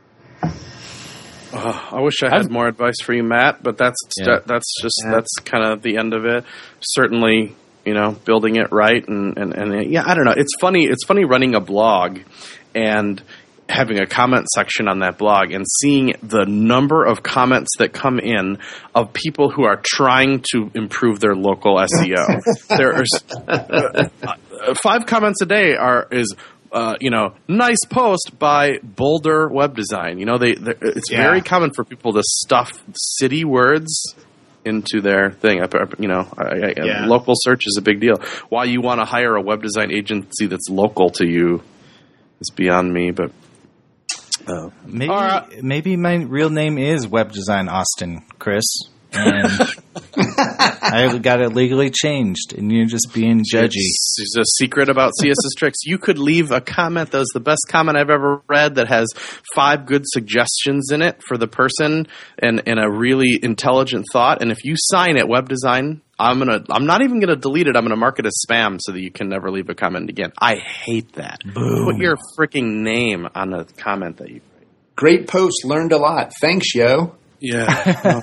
Speaker 1: Oh, I wish I had
Speaker 4: I've-
Speaker 1: more advice for you, Matt, but that's
Speaker 4: Yeah.
Speaker 1: that, that's just
Speaker 3: Yeah.
Speaker 1: that's kind of the end of it. Certainly, you know, building it right and, and, and yeah, I don't know. It's funny. It's funny running a blog and having a comment section on that blog and seeing the number of comments that come in of people who are trying to improve their local S E O. There are s- uh, uh, five comments a day are is. Uh, you know, nice post by Boulder Web Design. You know, they, they it's
Speaker 3: Yeah.
Speaker 1: very common for people to stuff city words into their thing. I- I- You know, I, I,
Speaker 3: Yeah.
Speaker 1: local search is a big deal. Why you want to hire a web design agency that's local to you is beyond me. But uh,
Speaker 2: Maybe
Speaker 1: All right.
Speaker 2: maybe my real name is Web Design Austin, Chris, and I got it legally changed, and you're just being judgy.
Speaker 1: It's, it's a secret about C S S tricks. You could leave a comment that was the best comment I've ever read that has five good suggestions in it for the person and, and a really intelligent thought. And if you sign it, Web Design, I'm gonna. I'm not even gonna delete it. I'm gonna mark it as spam so that you can never leave a comment again. I hate that.
Speaker 2: Boom.
Speaker 1: Put your freaking name on the comment that you.
Speaker 3: Great post. Learned a lot. Thanks, yo.
Speaker 1: Yeah.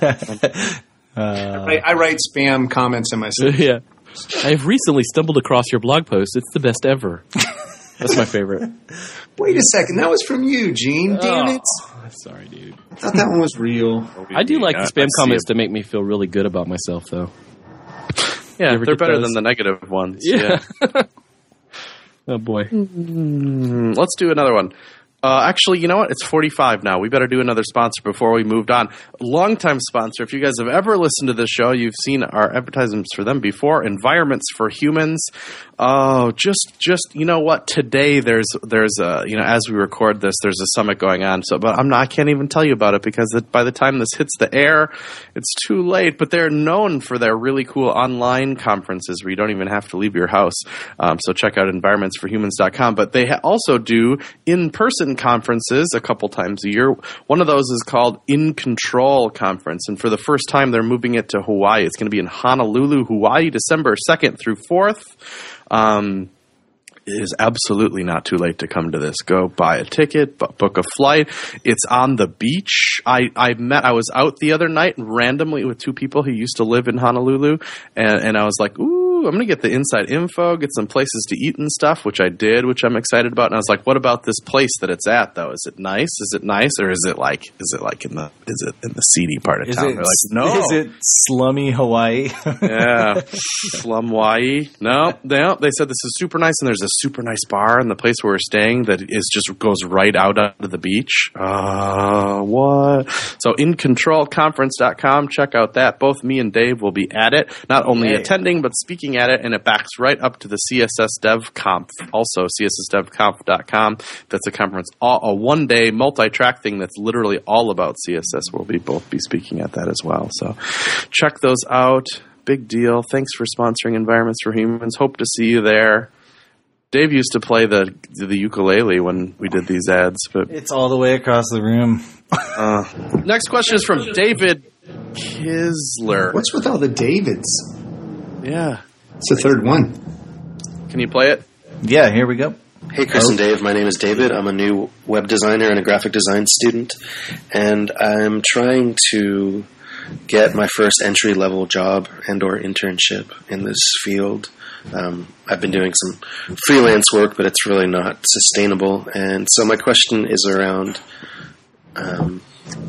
Speaker 3: I, I write spam comments in my site.
Speaker 4: Yeah. I've recently stumbled across your blog post. It's the best ever. That's my favorite.
Speaker 3: Wait a second. That was from you, Gene. Damn it.
Speaker 4: Oh, sorry, dude.
Speaker 3: I thought that one was real.
Speaker 4: I do like
Speaker 1: Yeah,
Speaker 4: the spam
Speaker 1: I see
Speaker 4: comments
Speaker 1: it.
Speaker 4: to make me feel really good about myself, though.
Speaker 1: Yeah,
Speaker 4: You ever
Speaker 1: they're
Speaker 4: get
Speaker 1: better
Speaker 4: those?
Speaker 1: than the negative ones.
Speaker 4: Yeah. Oh, boy.
Speaker 1: Mm, let's do another one. Uh, actually, you know what? It's forty-five now. We better do another sponsor before we moved on. Longtime sponsor. If you guys have ever listened to this show, you've seen our advertisements for them before. Environments for Humans. Oh, just, just you know what? Today there's, there's a, you know, as we record this, there's a summit going on. So, but I'm not, I can't even tell you about it because it, by the time this hits the air, it's too late. But they're known for their really cool online conferences where you don't even have to leave your house. Um, so check out environments for humans dot com. But they ha- also do in-person in conferences a couple times a year. One of those is called In Control Conference, and for the first time, they're moving it to Hawaii. It's going to be in Honolulu, Hawaii, December second through fourth. Um, It is absolutely not too late to come to this. Go buy a ticket, bu- book a flight. It's on the beach. I, I met, I was out the other night randomly with two people who used to live in Honolulu, and, and I was like, ooh, I'm going to get the inside info, get some places to eat and stuff, which I did, which I'm excited about. And I was like, what about this place that it's at, though? Is it nice? Is it nice? Or is it like, is it like in the, is it in the seedy part of
Speaker 2: Is
Speaker 1: town?
Speaker 2: it,
Speaker 1: They're like, no.
Speaker 2: Is it slummy Hawaii?
Speaker 1: Yeah, slum Hawaii. No, no, they said this is super nice, and there's a super nice bar in the place where we're staying that is just goes right out onto the beach. Uh, what? So in control conference dot com, check out that. Both me and Dave will be at it, not only
Speaker 2: Yay.
Speaker 1: attending, but speaking at it, and it backs right up to the C S S Dev Conf, also C S S Dev Conf dot com. That's a conference, all, a one-day multi-track thing that's literally all about C S S. We'll be both be speaking at that as well. So check those out. Big deal. Thanks for sponsoring Environments for Humans. Hope to see you there. Dave used to play the the ukulele when we did these ads, but
Speaker 2: It's all the way across the room.
Speaker 1: uh, next question is from David Kisler.
Speaker 3: What's with all the Davids?
Speaker 1: Yeah,
Speaker 3: It's the third one.
Speaker 1: can you play it?
Speaker 2: Yeah, here we go.
Speaker 6: Hey, Chris and Dave. My name is David. I'm a new web designer and a graphic design student, and I'm trying to get my first entry-level job and or internship in this field. Um, I've been doing some freelance work, but it's really not sustainable. And so my question is around, um,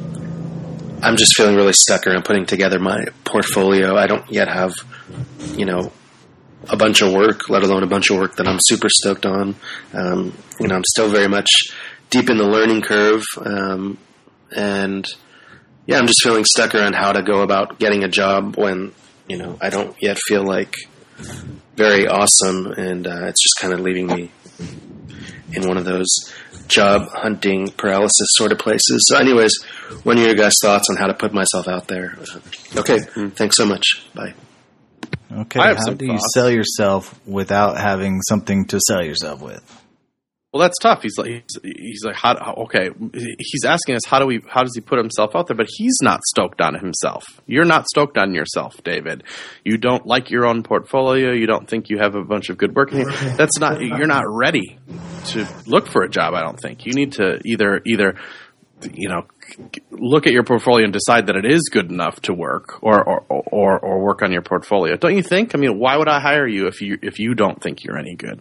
Speaker 6: I'm just feeling really stuck around putting together my portfolio. I don't yet have, you know, a bunch of work, let alone a bunch of work that I'm super stoked on. Um, you know, I'm still very much deep in the learning curve. Um, and yeah, I'm just feeling stuck around how to go about getting a job when, you know, I don't yet feel like very awesome, and uh, it's just kind of leaving me in one of those job hunting paralysis sort of places. So anyways, what are your guys' thoughts on how to put myself out there? Okay, thanks so much. Bye.
Speaker 2: Okay,
Speaker 1: I have
Speaker 2: how
Speaker 1: some
Speaker 2: do you
Speaker 1: thoughts.
Speaker 2: sell yourself without having something to sell yourself with?
Speaker 1: Well, that's tough. He's like, he's, he's like, how, how- okay. He's asking us, how do we, how does he put himself out there? But he's not stoked on himself. You're not stoked on yourself, David. You don't like your own portfolio. You don't think you have a bunch of good work. That's not, you're not ready to look for a job. I don't think you need to either, either, you know, look at your portfolio and decide that it is good enough to work, or, or, or, or work on your portfolio. Don't you think? I mean, why would I hire you if you, if you don't think you're any good?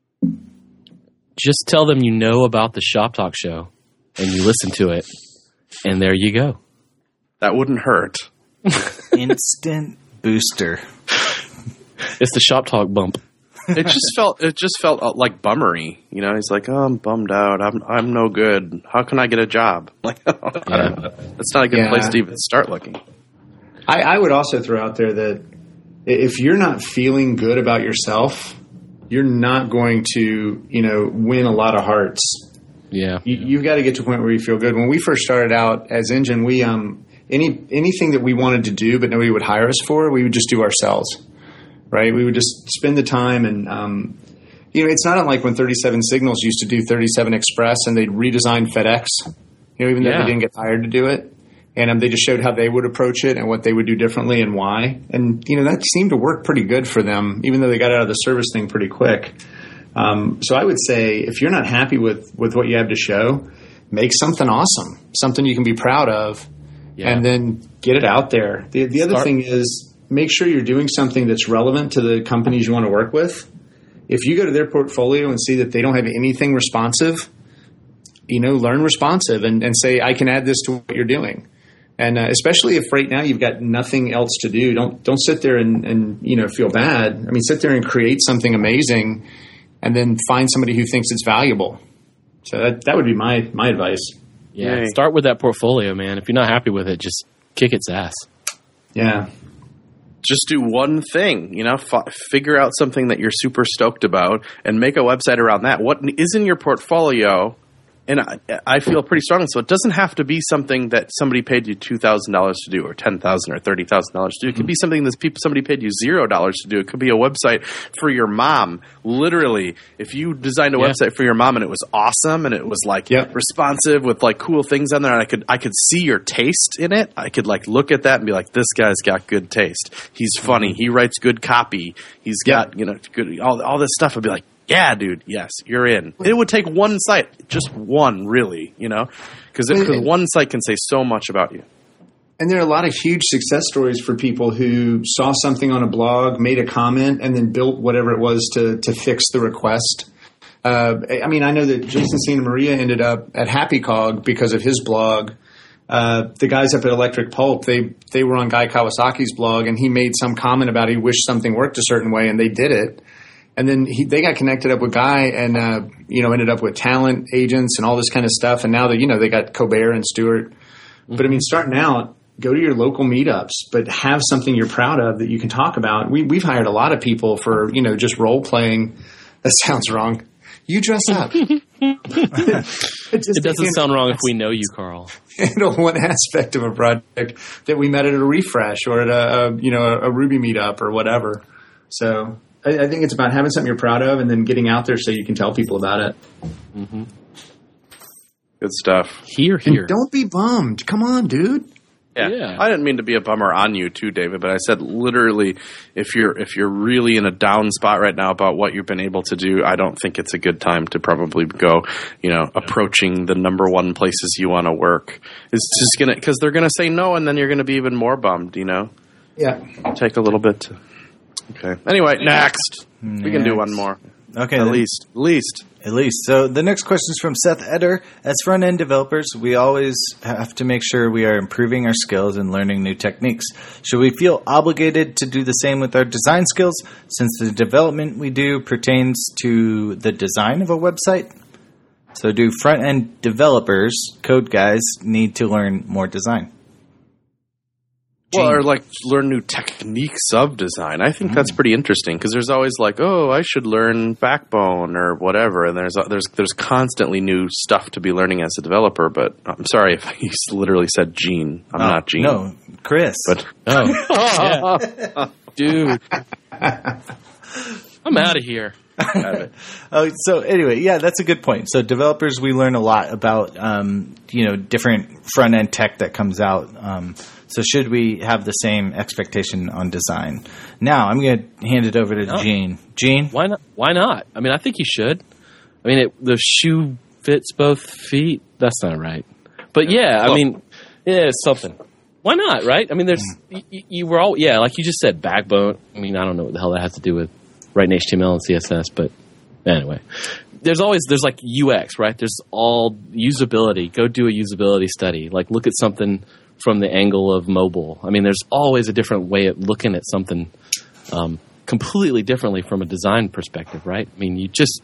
Speaker 4: Just tell them you know about the Shop Talk show and you listen to it, and there you go.
Speaker 1: That wouldn't hurt.
Speaker 2: Instant booster.
Speaker 4: It's the Shop Talk bump.
Speaker 1: It just felt it just felt uh, like bummery, you know. He's like, "Oh, I'm bummed out. I'm I'm no good. How can I get a job?" Like, that's not a good
Speaker 3: Yeah.
Speaker 1: place to even start looking.
Speaker 3: I, I would also throw out there that if you're not feeling good about yourself, you're not going to, you know, win a lot of hearts.
Speaker 4: Yeah.
Speaker 3: You, you've got to get to a point where you feel good. When we first started out as Engine, we um any anything that we wanted to do but nobody would hire us for, we would just do ourselves. Right? We would just spend the time, and um, you know, it's not unlike when thirty-seven Signals used to do thirty-seven Express, and they'd redesign FedEx. You know, even though
Speaker 1: Yeah.
Speaker 3: they didn't get hired to do it, and um, they just showed how they would approach it and what they would do differently and why. And you know, that seemed to work pretty good for them, even though they got out of the service thing pretty quick. Um, so I would say, if you're not happy with with what you have to show, make something awesome, something you can be proud of,
Speaker 4: Yeah.
Speaker 3: and then get it out there. The, the other
Speaker 4: Start-
Speaker 3: thing is, make sure you're doing something that's relevant to the companies you want to work with. If you go to their portfolio and see that they don't have anything responsive, you know, learn responsive and, and say, I can add this to what you're doing. And uh, especially if right now you've got nothing else to do, don't don't sit there and, and, you know, feel bad. I mean, sit there and create something amazing and then find somebody who thinks it's valuable. So that, that would be my, my advice.
Speaker 4: Yeah.
Speaker 1: Yay.
Speaker 4: Start with that portfolio, man. If you're not happy with it, just kick its ass.
Speaker 3: Yeah.
Speaker 1: Just do one thing, you know, f- figure out something that you're super stoked about and make a website around that. What is in your portfolio, and I, I feel pretty strongly. So it doesn't have to be something that somebody paid you two thousand dollars to do, or ten thousand dollars, or thirty thousand dollars to do. It could be something that people somebody paid you zero dollars to do. It could be a website for your mom. Literally, if you designed a
Speaker 4: Yeah.
Speaker 1: website for your mom and it was awesome and it was like
Speaker 3: Yep.
Speaker 1: responsive with like cool things on there, and I could I could see your taste in it. I could like look at that and be like, this guy's got good taste. He's funny. He writes good copy. He's got you know good all all this stuff. I'd be like, yeah, dude, yes, you're in. It would take one site, just one, really, you know, because because one site can say so much about you.
Speaker 3: And there are a lot of huge success stories for people who saw something on a blog, made a comment, and then built whatever it was to to fix the request. Uh, I mean, I know that Jason Santa Maria ended up at Happy Cog because of his blog. Uh, the guys up at Electric Pulp, they they were on Guy Kawasaki's blog, and he made some comment about he wished something worked a certain way, and they did it. And then he, they got connected up with Guy, and uh, you know ended up with talent agents and all this kind of stuff. And now that you know they got Colbert and Stewart. Mm-hmm. But I mean, starting out, go to your local meetups, but have something you're proud of that you can talk about. We, we've hired a lot of people for you know just role playing. That sounds wrong. You dress up. it,
Speaker 4: It doesn't sound wrong if we know you, Carl.
Speaker 3: Handle one aspect of a project that we met at a refresh or at a, a you know a Ruby meetup or whatever. So I, I think it's about having something you're proud of and then getting out there so you can tell people about it.
Speaker 4: Mm-hmm.
Speaker 1: Good stuff.
Speaker 4: Here, here.
Speaker 3: And don't be bummed. Come on, dude.
Speaker 1: Yeah.
Speaker 4: Yeah.
Speaker 1: I didn't mean to be a bummer on you too, David, but I said literally if you're if you're really in a down spot right now about what you've been able to do, I don't think it's a good time to probably go, you know, approaching the number one places you want to work. It's just going to cuz they're going to say no and then you're going to be even more bummed, you know.
Speaker 3: Yeah.
Speaker 1: Take a little bit to Okay. Anyway, next. next. We can do one more.
Speaker 2: Okay.
Speaker 1: At
Speaker 2: then.
Speaker 1: least. At least.
Speaker 2: At least. So the next question is from Seth Eder. As front-end developers, we always have to make sure we are improving our skills and learning new techniques. Should we feel obligated to do the same with our design skills, since the development we do pertains to the design of a website? So do front-end developers, code guys, need to learn more design?
Speaker 1: Well, or like learn new techniques of design. I think mm. that's pretty interesting because there's always like, oh, I should learn Backbone or whatever, and there's there's there's constantly new stuff to be learning as a developer. But I'm sorry if I literally said Gene. I'm
Speaker 2: oh,
Speaker 1: not Gene.
Speaker 2: No, Chris.
Speaker 1: But
Speaker 4: Oh, yeah. Dude, I'm out of here.
Speaker 2: Oh, so anyway, yeah, that's a good point. So developers, we learn a lot about um, you know different front end tech that comes out. Um, so should we have the same expectation on design? Now I'm going to hand it over to
Speaker 4: No.
Speaker 2: Gene. Gene,
Speaker 4: Why not? Why not? I mean, I think you should. I mean, it, the shoe fits both feet. That's not right. But yeah, I
Speaker 1: Well-
Speaker 4: mean, yeah, it's something. Why not? Right? I mean, there's you, you were all yeah, like you just said, Backbone. I mean, I don't know what the hell that has to do with writing H T M L and C S S, but anyway, there's always there's like U X, right? There's all usability. Go do a usability study. Like look at something from the angle of mobile. I mean, there's always a different way of looking at something um, completely differently from a design perspective, right? I mean, you just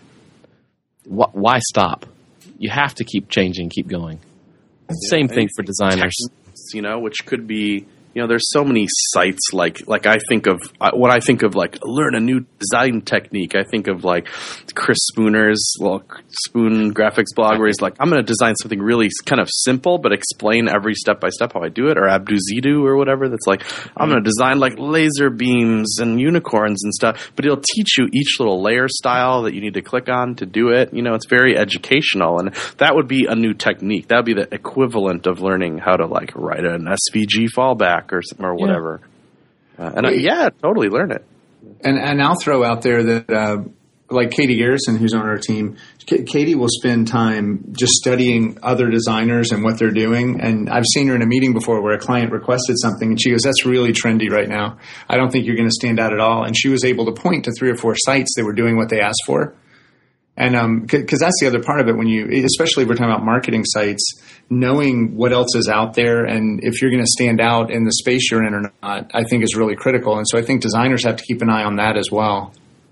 Speaker 4: wh- why stop? You have to keep changing, keep going. Same thing for designers.
Speaker 1: You know, which could be, you know, there's so many sites like, like I think of, uh, when I think of like, learn a new design technique, I think of like Chris Spooner's little Spoon graphics blog where he's like, I'm going to design something really kind of simple, but explain every step by step how I do it, or Abduzidu or whatever. That's like, I'm going to design like laser beams and unicorns and stuff, but he'll teach you each little layer style that you need to click on to do it. You know, it's very educational, and that would be a new technique. That would be the equivalent of learning how to like write an S V G fallback or or whatever. Yeah, uh, and I, yeah, totally learn it.
Speaker 3: And and I'll throw out there that uh, like Katie Garrison, who's on our team, K- Katie will spend time just studying other designers and what they're doing. And I've seen her in a meeting before where a client requested something, and she goes, "That's really trendy right now. I don't think you're going to stand out at all." And she was able to point to three or four sites that were doing what they asked for. And um, because that's the other part of it, when you, especially if we're talking about marketing sites, knowing what else is out there and if you're going to stand out in the space you're in or not, I think is really critical. And so I think designers have to keep an eye on that as well.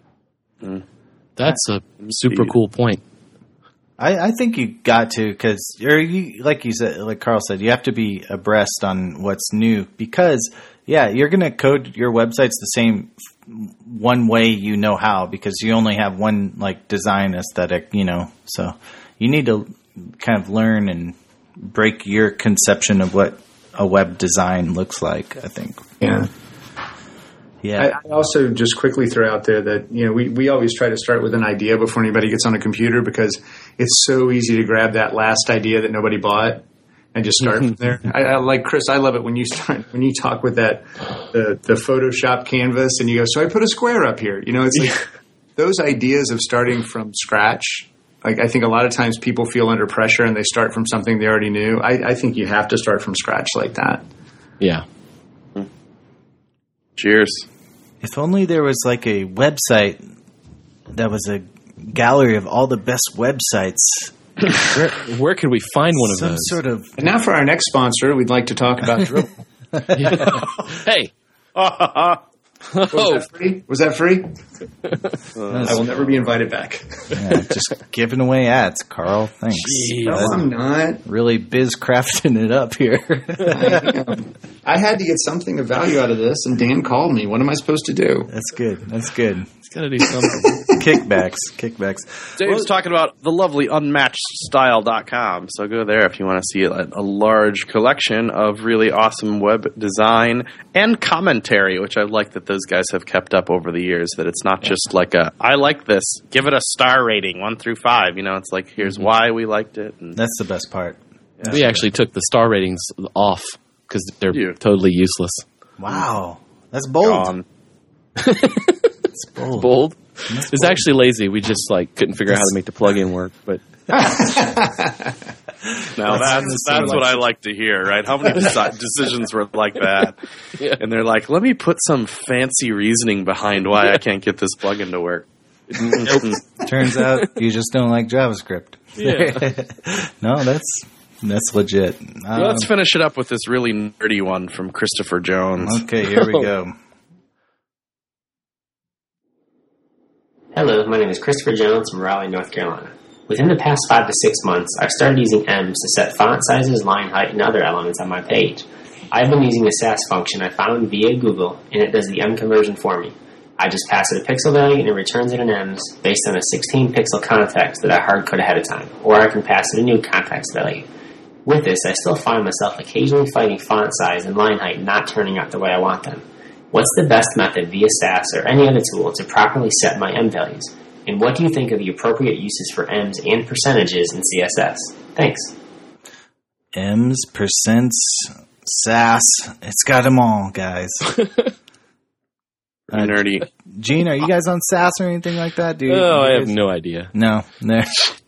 Speaker 4: That's a super cool point.
Speaker 2: I, I think you got to, because, or you, like you said, like Carl said, you have to be abreast on what's new because, yeah, you're going to code your websites the same one way you know how because you only have one like design aesthetic, you know. So you need to kind of learn and break your conception of what a web design looks like, I think.
Speaker 3: Yeah.
Speaker 2: Yeah.
Speaker 3: I, I also just quickly throw out there that, you know, we, we always try to start with an idea before anybody gets on a computer because it's so easy to grab that last idea that nobody bought and just start from there. I, I like Chris. I love it when you start when you talk with that the the Photoshop canvas and you go, so I put a square up here. You know, it's like those ideas of starting from scratch. Like I think a lot of times people feel under pressure and they start from something they already knew. I, I think you have to start from scratch like that.
Speaker 4: Yeah.
Speaker 1: Cheers.
Speaker 2: If only there was like a website that was a gallery of all the best websites.
Speaker 4: Where, where could we find one of
Speaker 2: Some
Speaker 4: those?
Speaker 2: sort of.
Speaker 3: And now for our next sponsor, we'd like to talk about Dribble.
Speaker 4: Hey.
Speaker 3: Was that free? Was that free? I will never be invited back.
Speaker 2: Yeah, just giving away ads, Carl. Thanks.
Speaker 3: No, I'm not.
Speaker 2: Really biz crafting it up here.
Speaker 3: I, am. I had to get something of value out of this, and Dan called me. What am I supposed to do?
Speaker 2: That's good. That's good.
Speaker 4: It's got to do something.
Speaker 2: Kickbacks. Kickbacks.
Speaker 1: Dave's well, talking about the lovely unmatched style dot com. So go there if you want to see a, a large collection of really awesome web design and commentary, which I like that those guys have kept up over the years, that it's not just like a, I like this, give it a star rating, one through five. You know, it's like, here's why we liked it. And
Speaker 2: that's the best part.
Speaker 4: Yeah. We actually took the star ratings off because they're
Speaker 1: you. totally
Speaker 4: useless.
Speaker 2: Wow. That's bold.
Speaker 4: It's bold. bold. That's it's bold. Actually lazy. We just like couldn't figure out how to make the plugin work, but
Speaker 1: now that's that's what I like to hear, right? How many deci- decisions were like that? Yeah. And they're like, let me put some fancy reasoning behind why I can't get this plugin to work.
Speaker 2: Turns out you just don't like JavaScript.
Speaker 4: Yeah.
Speaker 2: No, that's that's legit.
Speaker 1: Um, Let's finish it up with this really nerdy one from Christopher Jones.
Speaker 2: Okay, here we go.
Speaker 7: Hello, my name is Christopher Jones from Raleigh, North Carolina. Within the past five to six months, I've started using E M S to set font sizes, line height, and other elements on my page. I've been using a Sass function I found via Google, and it does the E M conversion for me. I just pass it a pixel value, and it returns it in E M S based on a sixteen pixel context that I hard-code ahead of time, or I can pass it a new context value. With this, I still find myself occasionally fighting font size and line height not turning out the way I want them. What's the best method via Sass or any other tool to properly set my E M values? And what do you think of the appropriate uses for E Ms and percentages in C S S? Thanks.
Speaker 2: E Ms, percents, Sass, it's got them all, guys.
Speaker 1: Uh, nerdy.
Speaker 2: Gene, are you guys on Sass or anything like that? Do you,
Speaker 4: oh,
Speaker 2: you
Speaker 4: I
Speaker 2: guys...
Speaker 4: have no idea.
Speaker 2: No, no.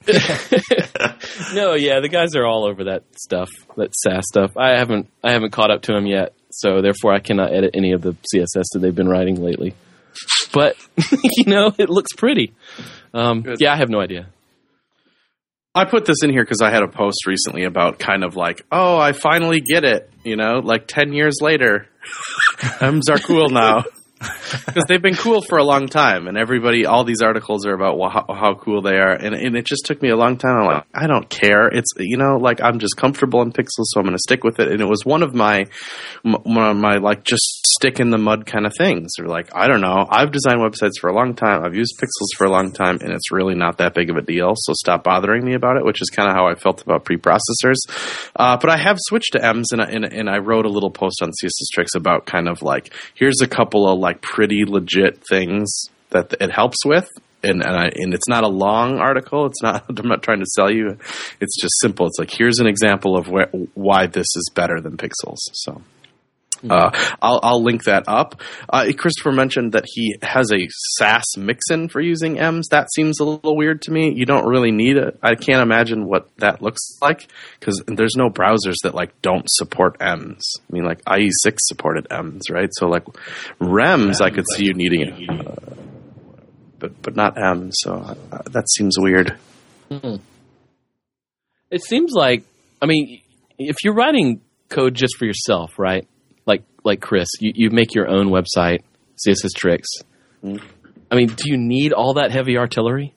Speaker 4: No, yeah, the guys are all over that stuff, that Sass stuff. I haven't, I haven't caught up to them yet, so therefore I cannot edit any of the C S S that they've been writing lately. But you know, it looks pretty. Um, yeah, I have no idea.
Speaker 1: I put this in here because I had a post recently about kind of like, oh, I finally get it. You know, like ten years later, E Ms are cool now. Because they've been cool for a long time, and everybody, all these articles are about how, how cool they are, and, and it just took me a long time. I'm like, I don't care. It's, you know, like I'm just comfortable in Pixels, so I'm going to stick with it. And it was one of my, one of my like just stick in the mud kind of things. Or like, I don't know. I've designed websites for a long time. I've used Pixels for a long time, and it's really not that big of a deal. So stop bothering me about it, which is kind of how I felt about preprocessors. Uh, but I have switched to E Ms, and I, and, and I wrote a little post on C S S Tricks about kind of like, here's a couple of like pretty legit things that it helps with, and and, I, and it's not a long article. It's not. I'm not trying to sell you. It's just simple. It's like, here's an example of where, why this is better than Pixels. So uh, I'll I'll link that up. Uh, Christopher mentioned that he has a Sass mixin for using E Ms. That seems a little weird to me. You don't really need it. I can't imagine what that looks like because there's no browsers that like don't support E Ms. I mean, like I E six supported E Ms, right? So like R E Ms, I could see you needing it, uh, but but not E Ms. So uh, that seems weird.
Speaker 4: Hmm. It seems like, I mean, if you're writing code just for yourself, right? Like like Chris, you, you make your own website, C S S Tricks. Mm. I mean, do you need all that heavy artillery?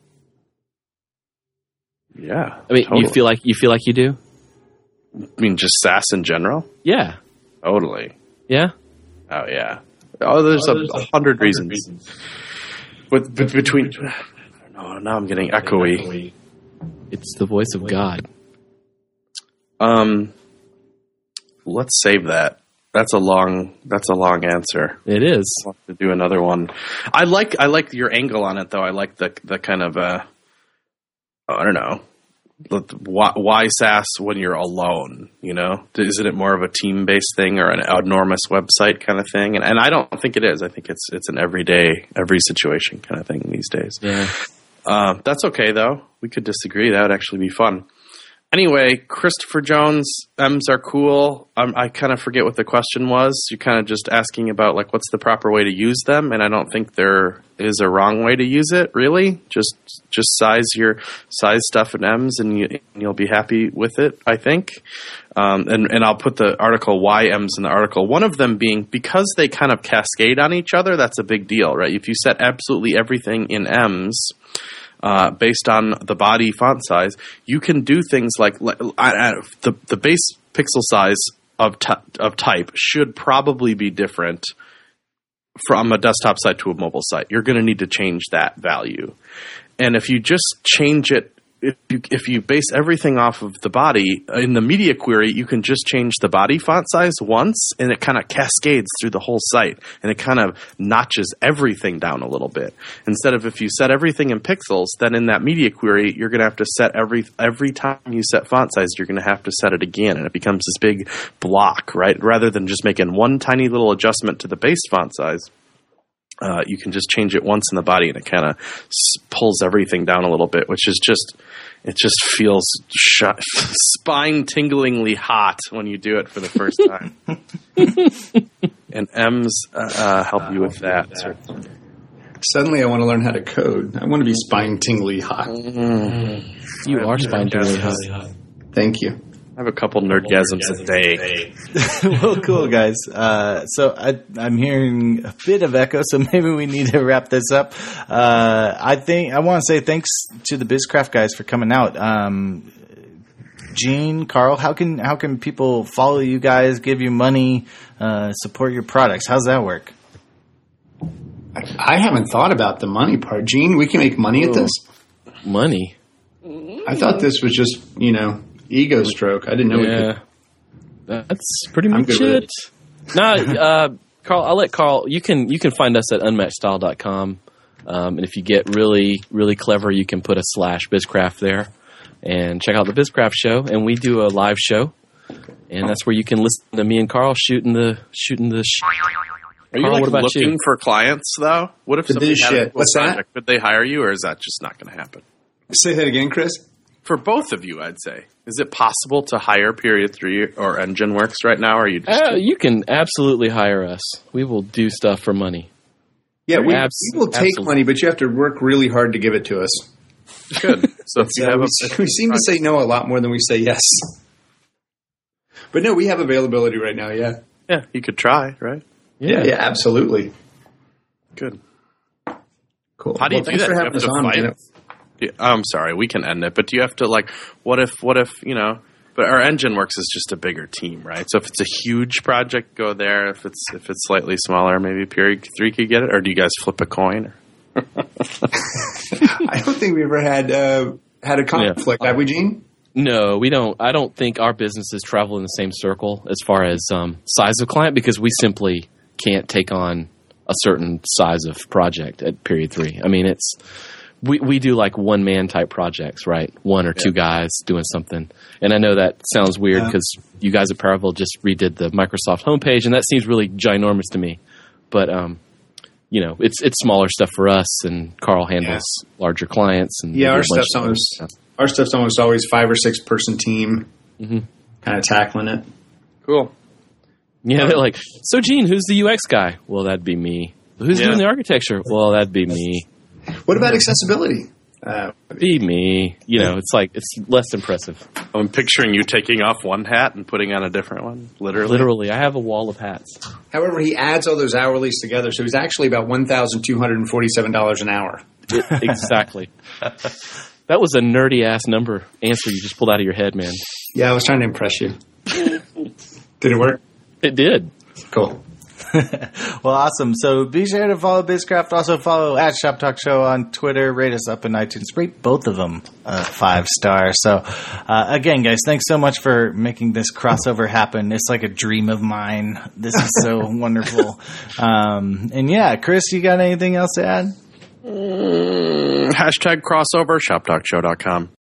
Speaker 1: Yeah.
Speaker 4: I mean,
Speaker 1: totally.
Speaker 4: you feel like you feel like you do?
Speaker 1: I mean, just Sass in general?
Speaker 4: Yeah.
Speaker 1: Totally.
Speaker 4: Yeah?
Speaker 1: Oh, yeah. Oh, there's oh, a, there's a hundred, hundred reasons. reasons. But, but between... I don't know. Now I'm getting echoey.
Speaker 4: It's the voice of God.
Speaker 1: Um, let's save that. That's a long. That's a long answer.
Speaker 4: It is.
Speaker 1: I'll have to do another one. I like. I like your angle on it, though. I like the the kind of. Uh, I don't know. Why, why SaaS when you're alone? You know, isn't it more of a team based thing or an enormous website kind of thing? And and I don't think it is. I think it's it's an everyday, every situation kind of thing these days.
Speaker 4: Yeah.
Speaker 1: Uh, that's okay though. We could disagree. That would actually be fun. Anyway, Christopher Jones, M's are cool. Um, I kind of forget what the question was. You're kind of just asking about, like, what's the proper way to use them, and I don't think there is a wrong way to use it, really. Just just size your size stuff in M's, and, you, and you'll be happy with it, I think. Um, and, and I'll put the article, why M's in the article. One of them being, because they kind of cascade on each other, that's a big deal, right? If you set absolutely everything in M's, Uh, based on the body font size, you can do things like, like uh, the the base pixel size of t- of type should probably be different from a desktop site to a mobile site. You're going to need to change that value, and if you just change it, if you if you base everything off of the body in the media query, you can just change the body font size once, and it kind of cascades through the whole site, and it kind of notches everything down a little bit. Instead of if you set everything in pixels, then in that media query, you're going to have to set every every time you set font size, you're going to have to set it again, and it becomes this big block, right? Rather than just making one tiny little adjustment to the base font size. Uh, you can just change it once in the body, and it kind of s- pulls everything down a little bit, which is just, it just feels sh- spine-tinglingly hot when you do it for the first time. And M's uh, uh, help you with that.
Speaker 3: Suddenly I want to learn how to code. I want to be spine-tingly hot.
Speaker 1: Mm.
Speaker 4: You are spine-tingly hot.
Speaker 3: Thank you.
Speaker 1: I have a couple nerdgasms a day.
Speaker 2: Well, cool, guys. Uh, so I, I'm hearing a bit of echo, so maybe we need to wrap this up. Uh, I think I want to say thanks to the BizCraft guys for coming out. Um, Gene, Carl, how can how can people follow you guys, give you money, uh, support your products? How's that work?
Speaker 3: I, I haven't thought about the money part. Gene, we can make money at this?
Speaker 4: Money?
Speaker 3: I thought this was just, you know, ego stroke. I didn't know we
Speaker 4: Yeah.
Speaker 3: could.
Speaker 4: That's pretty
Speaker 3: I'm
Speaker 4: much
Speaker 3: good with
Speaker 4: it. No, uh, Carl, I'll let Carl, you can you can find us at unmatched style dot com. Um, and if you get really, really clever, you can put a slash BizCraft there and check out the BizCraft show. And we do a live show. And that's where you can listen to me and Carl shooting the shooting the sh-
Speaker 1: Are you
Speaker 4: Carl,
Speaker 1: like
Speaker 4: what about
Speaker 1: looking
Speaker 4: you?
Speaker 1: for clients, though? What if
Speaker 3: The
Speaker 1: somebody
Speaker 3: biz
Speaker 1: had a
Speaker 3: shit.
Speaker 1: cool
Speaker 3: What's that?
Speaker 1: project? Could they hire you, or is that just not going to happen?
Speaker 3: Say that again, Chris.
Speaker 1: For both of you, I'd say. Is it possible to hire Period three or EngineWorks right now, or are you just...
Speaker 4: Uh, you can absolutely hire us. We will do stuff for money.
Speaker 3: Yeah, we,
Speaker 4: Abs-
Speaker 3: we will take
Speaker 4: absolutely.
Speaker 3: money, but you have to work really hard to give it to us.
Speaker 1: Good. So if you
Speaker 3: Yeah,
Speaker 1: have
Speaker 3: we,
Speaker 1: a...
Speaker 3: we seem to say no a lot more than we say yes. But no, we have availability right now, yeah.
Speaker 1: Yeah, you could try, right?
Speaker 3: Yeah, yeah, absolutely.
Speaker 1: Good.
Speaker 3: Cool.
Speaker 1: How do you
Speaker 3: Well,
Speaker 1: do
Speaker 3: thanks
Speaker 1: that?
Speaker 3: for
Speaker 1: You
Speaker 3: having
Speaker 1: have
Speaker 3: us
Speaker 1: to
Speaker 3: on,
Speaker 1: fight?
Speaker 3: man.
Speaker 1: Yeah, I'm sorry, we can end it, but do you have to, like, what if, what if, you know, but our EngineWorks is just a bigger team, right? So if it's a huge project, go there. If it's if it's slightly smaller, maybe Period three could get it, or do you guys flip a coin?
Speaker 3: I don't think we ever had uh, had a conflict, have we, Gene?
Speaker 4: No, we don't. I don't think our businesses travel in the same circle as far as um, size of client, because we simply can't take on a certain size of project at Period three. I mean, it's we, we do like one man type projects, right? One or two guys doing something. And I know that sounds weird because you guys at Parallel just redid the Microsoft homepage, and that seems really ginormous to me. But um, you know, it's it's smaller stuff for us, and Carl handles larger clients. And
Speaker 3: Yeah,
Speaker 4: we
Speaker 3: our
Speaker 4: do a bunch
Speaker 3: stuff's
Speaker 4: of other
Speaker 3: almost
Speaker 4: stuff.
Speaker 3: our stuff's almost always five or six person team,
Speaker 4: Mhm.
Speaker 3: kind of tackling it.
Speaker 1: Cool.
Speaker 4: Yeah, they're like, so Gene, who's the U X guy? Well, that'd be me. Who's
Speaker 1: Yeah.
Speaker 4: doing the architecture? Well, that'd be me.
Speaker 3: What about accessibility? Uh,
Speaker 4: Be me. You know, it's like, it's less impressive.
Speaker 1: I'm picturing you taking off one hat and putting on a different one, literally.
Speaker 4: Literally, I have a wall of hats.
Speaker 3: however, he adds all those hourlies together, so he's actually about one thousand two hundred and forty-seven dollars an hour.
Speaker 4: It- exactly. That was a nerdy ass number answer you just pulled out of your head, man.
Speaker 3: Yeah, I was trying to impress you. Did it work?
Speaker 4: It did.
Speaker 3: Cool.
Speaker 2: Well, awesome. So be sure to follow BizCraft. Also follow at Shop Talk Show on Twitter. Rate us up in iTunes. Rate both of them uh, five stars. So uh, again, guys, thanks so much for making this crossover happen. It's like a dream of mine. This is so wonderful. Um, and yeah, Chris, you got anything else to add?
Speaker 1: Mm, hashtag crossover, shop talk show dot com.